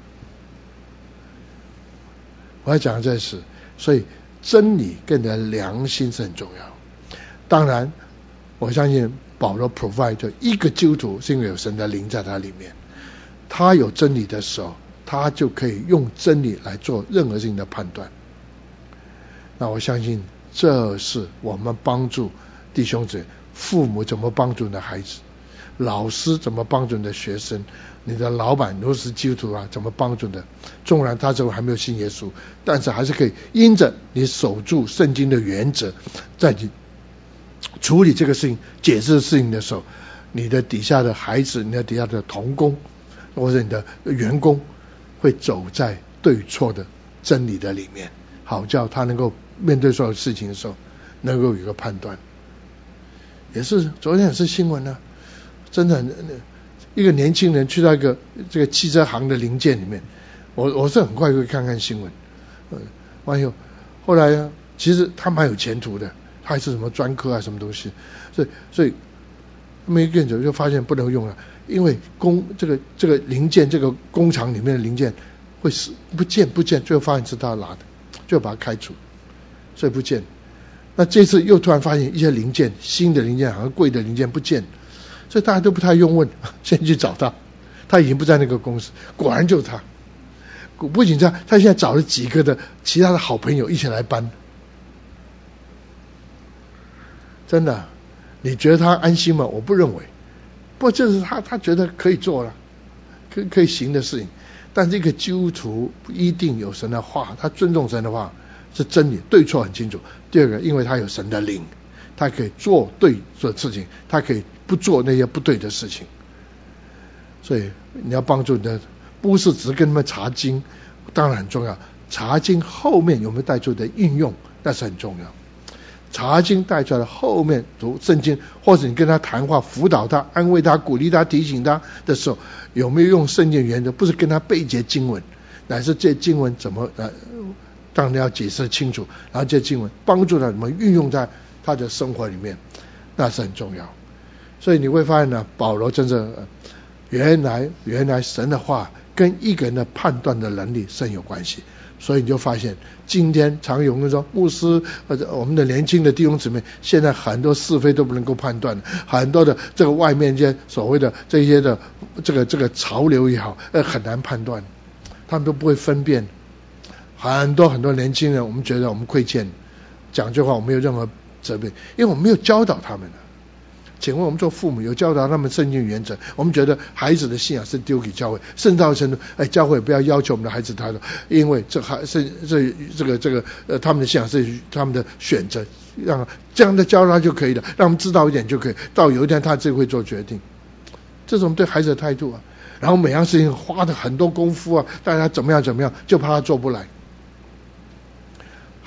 我要讲的这是，所以真理跟你的良心是很重要。当然，我相信保罗 provide 就一个基督徒是因为有神的灵在他里面，他有真理的时候，他就可以用真理来做任何事情的判断。那我相信这是我们帮助弟兄姊妹，父母怎么帮助你的孩子，老师怎么帮助你的学生，你的老板如果是基督徒啊，怎么帮助的？纵然他这会还没有信耶稣，但是还是可以因着你守住圣经的原则，在你处理这个事情、解释事情的时候，你的底下的孩子、你的底下的同工或者你的员工会走在对错的真理的里面，好叫他能够面对所有事情的时候能够有一个判断。也是昨天也是新闻啊，真的一个年轻人去到一个这个汽车行的零件里面，我我是很快会看看新闻，嗯，完以后后来啊，其实他蛮有前途的，他还是什么专科啊什么东西，所以所以没跟着就发现不能用了，因为工这个这个零件这个工厂里面的零件会是不见不见，最后发现是他拿的，就把他开除，所以不见。那这次又突然发现一些零件，新的零件好像贵的零件不见，所以大家都不太用问，先去找他，他已经不在那个公司，果然就是他。不仅这样，他现在找了几个的其他的好朋友一起来搬。真的，你觉得他安心吗？我不认为。不过这是他他觉得可以做了，可可以行的事情。但这个基督徒不一定有神的话，他尊重神的话是真理，对错很清楚。第二个，因为他有神的灵，他可以做对做事情，他可以不做那些不对的事情。所以你要帮助你的，不是只跟他们查经，当然很重要，查经后面有没有带出的应用，那是很重要。查经带出来的后面读圣经，或者你跟他谈话辅导他、安慰他、鼓励他、提醒他的时候，有没有用圣经原则？不是跟他背一节经文，乃是这经文怎么呃当然要解释清楚，然后这经文帮助他怎么运用在他的生活里面，那是很重要。所以你会发现呢，保罗真正、呃、原来原来神的话跟一个人的判断的能力是很有关系。所以你就发现，今天常有人说，牧师或者我们的年轻的弟兄姊妹，现在很多是非都不能够判断，很多的这个外面这些所谓的这些的这个这个潮流也好，呃很难判断，他们都不会分辨。很多很多年轻人，我们觉得我们亏欠，讲这话我没有任何责备，因为我们没有教导他们的。请问我们做父母有教导他们圣经原则？我们觉得孩子的信仰是丢给教会，甚至到程度，哎，教会不要要求我们的孩子态度，因为这还是这这个这个呃他们的信仰是他们的选择，让这样的教他就可以了，让我们知道一点就可以，到有一天他自己会做决定。这是我们对孩子的态度啊。然后每样事情花的很多功夫啊，大家怎么样怎么样，就怕他做不来。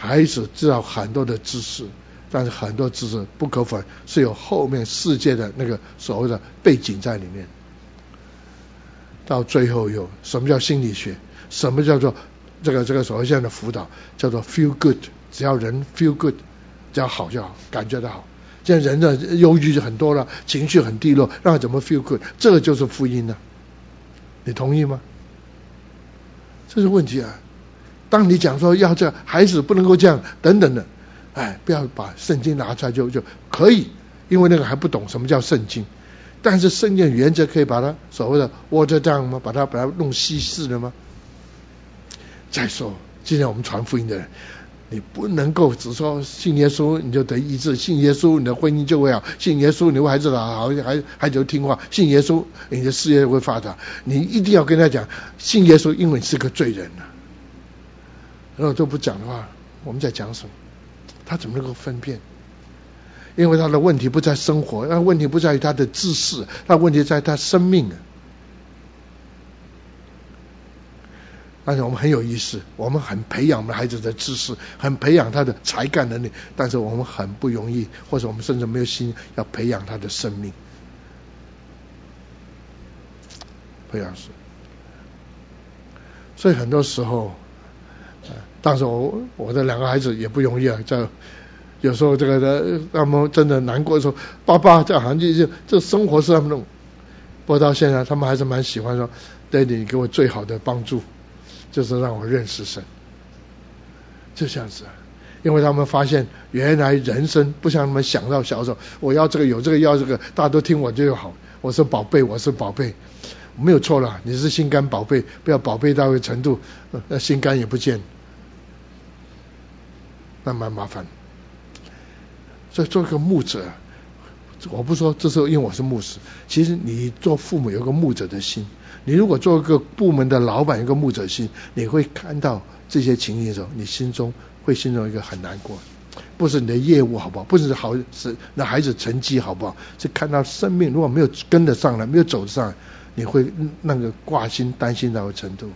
孩子知道很多的知识，但是很多知识不可否认是有后面世界的那个所谓的背景在里面。到最后有什么叫心理学，什么叫做这个这个所谓现在的辅导，叫做 feel good， 只要人 feel good， 只要好就好，感觉到好。现在人的忧郁就很多了，情绪很低落，让他怎么 feel good， 这个就是福音呢、啊？你同意吗？这是问题啊！当你讲说要这样，孩子不能够这样等等的，哎，不要把圣经拿出来就就可以，因为那个还不懂什么叫圣经。但是圣经原则可以把它所谓的 water down 吗？把它把它弄稀释了吗？再说，今天我们传福音的人，你不能够只说信耶稣你就得医治，信耶稣你的婚姻就会好，信耶稣你会孩子好，还孩子听话，信耶稣你的事业会发达。你一定要跟他讲，信耶稣因为你是个罪人啊。如果都不讲的话，我们在讲什么？他怎么能够分辨？因为他的问题不在生活，他问题不在于他的知识，他问题在他生命啊。但是我们很有意思，我们很培养我们孩子的知识，很培养他的才干能力，但是我们很不容易，或者我们甚至没有心要培养他的生命。培养是，所以很多时候，呃、当时我我的两个孩子也不容易啊，在有时候这个的他们真的难过的时候，爸爸这好像就这生活是他们弄，不过到现在他们还是蛮喜欢说 ，Daddy 你给我最好的帮助，就是让我认识神，就这样子。因为他们发现原来人生不像他们想到小时候，我要这个有这个要这个，大家都听我就好，我是宝贝，我是宝贝，没有错了，你是心肝宝贝，不要宝贝到一个程度，那心肝也不见，那蛮麻烦。所以做一个牧者，我不说这是因为我是牧师，其实你做父母有个牧者的心，你如果做一个部门的老板有个牧者心，你会看到这些情形的时候，你心中会心中一个很难过，不是你的业务好不好，不是好是那孩子成绩好不好，是看到生命如果没有跟得上来，没有走得上来，你会那个挂心担心到的程度。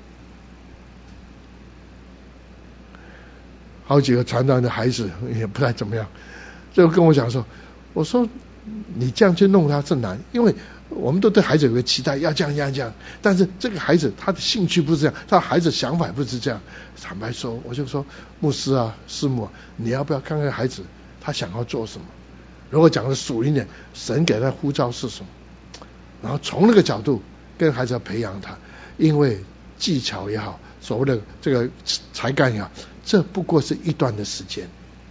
好几个传道人的孩子也不太怎么样，就跟我讲说，我说你这样去弄他是难，因为我们都对孩子有个期待，要这样这样这样，但是这个孩子他的兴趣不是这样，他的孩子想法不是这样。坦白说，我就说牧师啊师母啊，你要不要看看孩子他想要做什么，如果讲的属灵点，神给他的呼召是什么，然后从那个角度跟孩子要培养他，因为技巧也好，所谓的这个才干也好，这不过是一段的时间，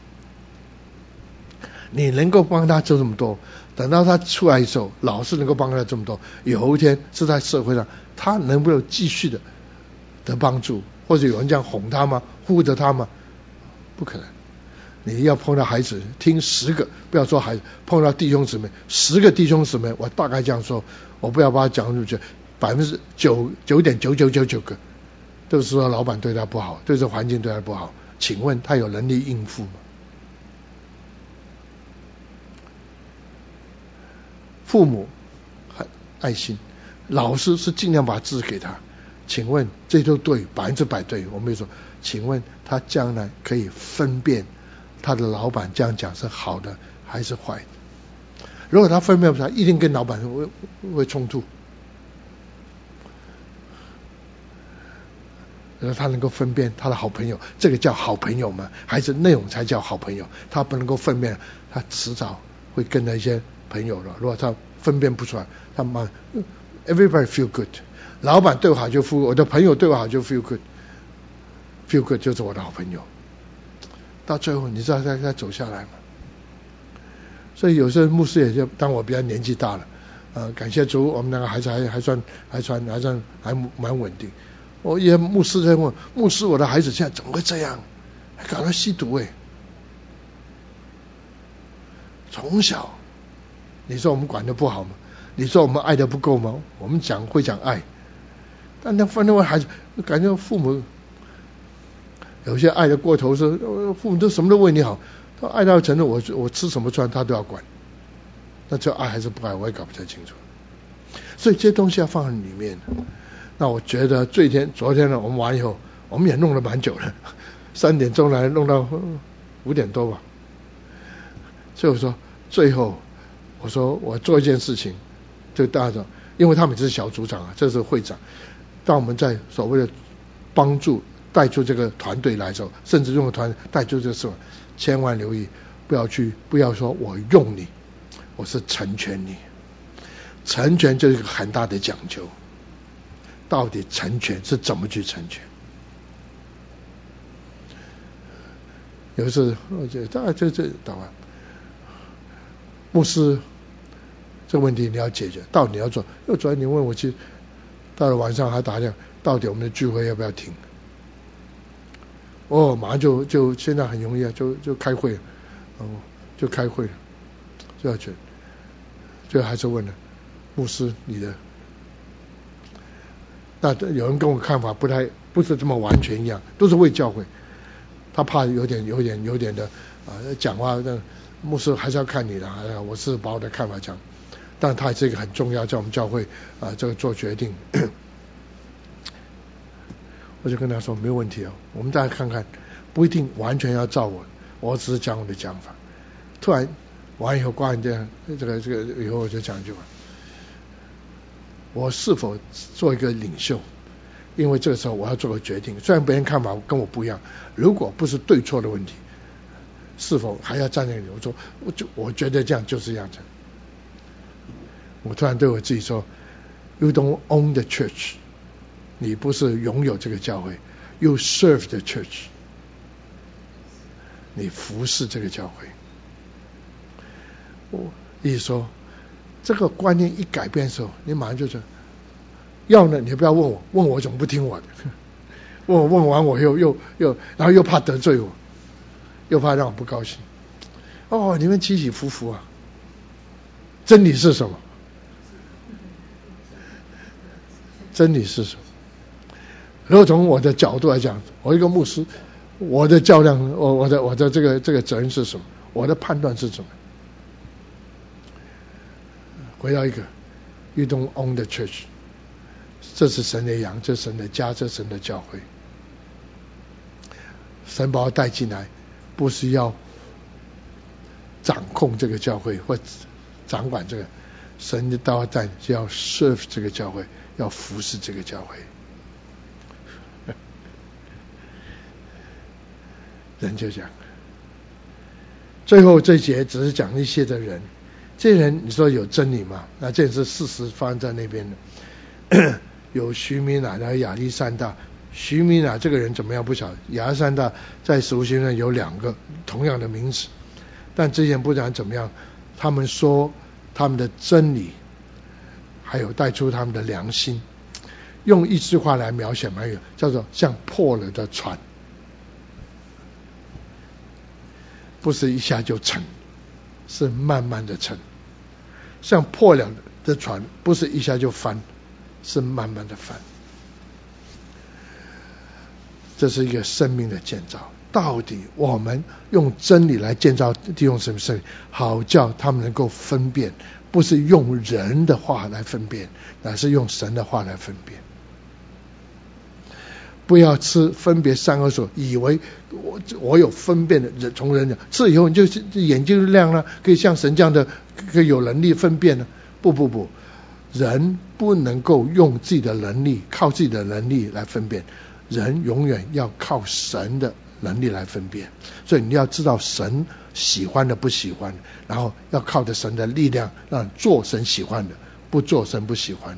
你能够帮他做这么多，等到他出来的时候，老师能够帮他这么多，有一天是在社会上他能不能继续的得帮助，或者有人这样哄他吗，护着他吗？不可能。你要碰到孩子，听十个，不要说孩子，碰到弟兄姊妹，十个弟兄姊妹，我大概这样说，我不要把他讲出去，百分之九九点九九九九个都是说老板对他不好，对这环境对他不好，请问他有能力应付吗？父母很爱心，老师是尽量把知识给他，请问这都对，百分之百对。我们就说，请问他将来可以分辨他的老板这样讲是好的还是坏的？如果他分辨不出来，一定跟老板会会冲突。然后他能够分辨他的好朋友，这个叫好朋友吗？还是那种才叫好朋友？他不能够分辨，他迟早会跟那些朋友了。如果他分辨不出来，他妈 everybody feel good， 老板对我好就 feel good， 我的朋友对我好就 feel good，feel good 就是我的好朋友。到最后你知道他他走下来吗？所以有时候牧师也就当我比较年纪大了，呃，感谢主，我们两个孩子还还算还算还算还蛮稳定。我也牧师在问牧师，我的孩子现在怎么会这样？还搞到吸毒哎！从小，你说我们管得不好吗？你说我们爱得不够吗？我们讲会讲爱，但那反正孩子感觉父母有些爱得过头，是父母都什么都为你好，他爱到程度，我我吃什么穿他都要管，那这爱还是不爱，我也搞不太清楚。所以这些东西要放在里面。那我觉得最天昨天呢，我们完以后，我们也弄了蛮久了， 三点钟来弄到五点多吧。所以我说最后我说我做一件事情，就大家因为他们只是小组长啊，这是会长，当我们在所谓的帮助带出这个团队来的时候，甚至用团带出这个时候，千万留意不要去不要说我用你，我是成全你。成全就是一个很大的讲究，到底成全是怎么去成全？有一次我觉得啊，这这懂吗？牧师这个问题你要解决，到底你要做。又昨天你问我去，到了晚上还打电话，到底我们的聚会要不要停？哦，马上就就现在很容易啊，就就开会了，哦，就开会了，就要决，最后还是问了牧师你的。那有人跟我看法不太不是这么完全一样，都是为教会，他怕有点有点有点的啊、呃、讲话，那牧师还是要看你的，哎、我是把我的看法讲，但他这个很重要，在我们教会啊、呃、这个做决定。我就跟他说没有问题哦，我们大家看看，不一定完全要照我，我只是讲我的讲法。突然完以后挂完这样这个这个以后，我就讲一句话：我是否做一个领袖？因为这个时候我要做个决定，虽然别人看法跟我不一样，如果不是对错的问题，是否还要站在那里？我说，我就我觉得这样就是这样子。我突然对我自己说 ：“You don't own the church。”你不是拥有这个教会 ，You serve the church。你服侍这个教会。我意思说，这个观念一改变的时候，你马上就说，要呢，你不要问我，问我怎么不听我的？问我问完我又又又，然后又怕得罪我，又怕让我不高兴。哦，你们起起伏伏啊！真理是什么？真理是什么？如果从我的角度来讲，我一个牧师，我的较量，我我的我的这个这个责任是什么？我的判断是什么？回到一个 ，You don't own the church， 这是神的羊，这是神的家，这是神的教会。神把我带进来，不是要掌控这个教会或掌管这个，神的到带是要 serve 这个教会，要服侍这个教会。人就讲，最后这节只是讲一些的人，这些人你说有真理吗？那这也是事实发生在那边的。有徐米乃的亚历山大，徐米乃这个人怎么样不晓得，亚历山大在使徒行传有两个同样的名字，但这些人不管怎么样，他们说他们的真理，还有带出他们的良心，用一句话来描写蛮有，叫做像破了的船。不是一下就沉，是慢慢的沉。像破了的船，不是一下就翻，是慢慢的翻。这是一个生命的建造。到底我们用真理来建造弟兄姊妹生命，好叫他们能够分辨，不是用人的话来分辨，乃是用神的话来分辨。不要吃分别善恶树，以为我我有分辨的人，从人讲吃以后你就眼睛就亮了，可以像神这样的，可以有能力分辨了。不不不，人不能够用自己的能力，靠自己的能力来分辨，人永远要靠神的能力来分辨。所以你要知道神喜欢的不喜欢的，然后要靠着神的力量，让做神喜欢的，不做神不喜欢的。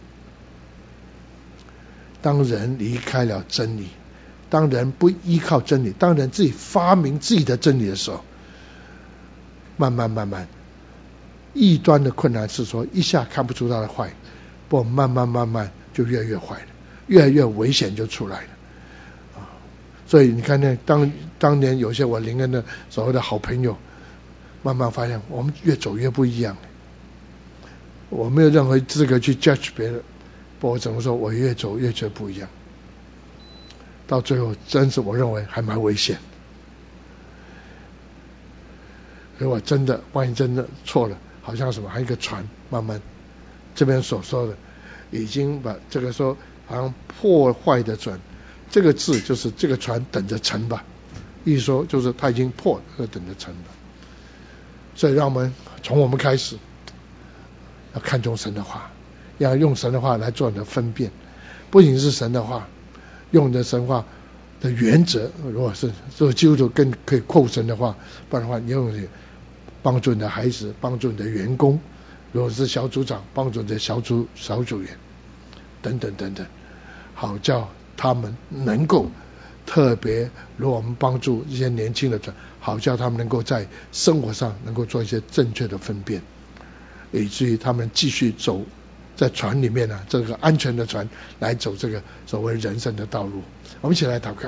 当人离开了真理，当人不依靠真理，当人自己发明自己的真理的时候，慢慢慢慢，异端的困难是说一下看不出他的坏，不慢慢慢慢就越来越坏了，越来越危险就出来了。啊，所以你看那当当年有些我灵恩的所谓的好朋友，慢慢发现我们越走越不一样。我没有任何资格去 judge 别人。我怎么说？我越走越觉得不一样，到最后真是我认为还蛮危险。如果真的，万一真的错了，好像什么，还有一个船，慢慢这边所说的，已经把这个说好像破坏的船， 这个字就是这个船等着沉吧，意思说就是它已经破了，等着沉吧。所以让我们从我们开始要看重神的话，要用神的话来做你的分辨，不仅是神的话，用你的神话的原则，如果是做基督徒更可以扣神的话，不然的话你用帮助你的孩子，帮助你的员工，如果是小组长帮助你的小组小组员等等等等，好叫他们能够特别，如果我们帮助一些年轻的人，好叫他们能够在生活上能够做一些正确的分辨，以至于他们继续走在船里面呢、啊，这个安全的船来走这个所谓人生的道路。我们一起来祷告。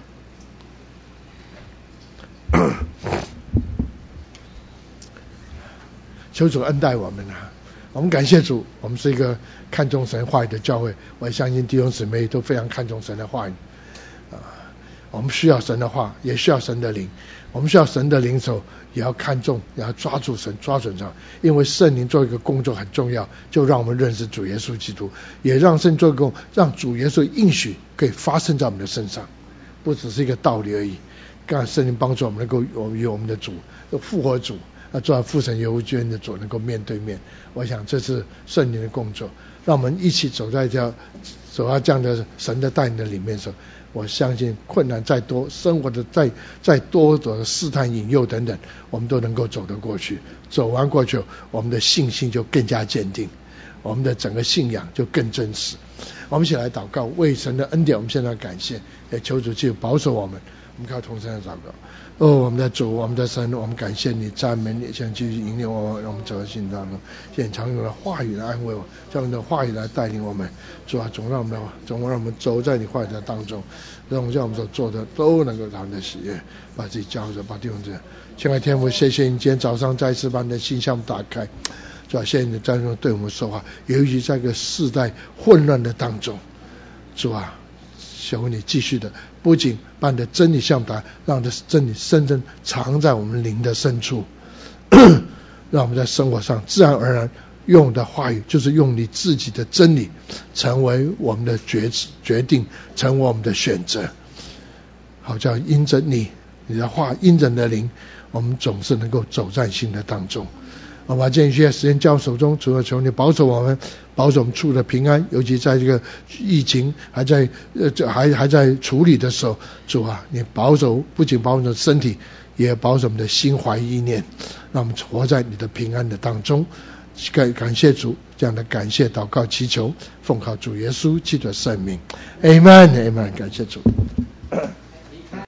求主恩待我们啊！我们感谢主，我们是一个看重神话语的教会，我也相信弟兄姊妹都非常看重神的话语啊。我们需要神的话，也需要神的灵。我们需要神的灵手，也要看重，也要抓住神，抓准上。因为圣灵做一个工作很重要，就让我们认识主耶稣基督，也让圣灵做一个工，让主耶稣应许可以发生在我们的身上，不只是一个道理而已。让圣灵帮助我们能够与我们的主复活主，要做父神耶和华君的主，能够面对面。我想这是圣灵的工作，让我们一起走在这走在这样的神的带领的里面的时候，我相信困难再多，生活的再再多的试探引诱等等，我们都能够走得过去。走完过去，我们的信心就更加坚定，我们的整个信仰就更真实。我们一起来祷告，为神的恩典我们现在感谢，也求主继续保守我们。我们靠同声的祷告。哦，我们的主，我们的神，我们感谢你，赞美你，现在继续引领我们，让我们走在信当中。现在常用的话语来安慰我，用你的话语来带领我们。主啊，总让我们总让我们走在你话语的当中，让我们叫我们所做的都能够让你的喜悦，把自己交着，把弟兄姊妹。亲爱的天父，谢谢你今天早上再次把你的心向打开。主啊，谢谢你在这对我们说话，尤其在这个世代混乱的当中，主啊，求你继续的，不仅把你的真理向达，让你的真理深深藏在我们灵的深处，让我们在生活上自然而然用的话语，就是用你自己的真理成为我们的决决定，成为我们的选择。好叫因着你你的话，因着你的灵，我们总是能够走在新的当中。我把这些时间交手中，主要求你保守我们，保守我们处的平安，尤其在这个疫情还在呃还还在处理的时候，主啊，你保守，不仅保守我们的身体，也保守我们的心怀意念，让我们活在你的平安的当中。感感谢主，这样的感谢祷告祈求，奉靠主耶稣基督的圣名 ，Amen Amen， 感谢主。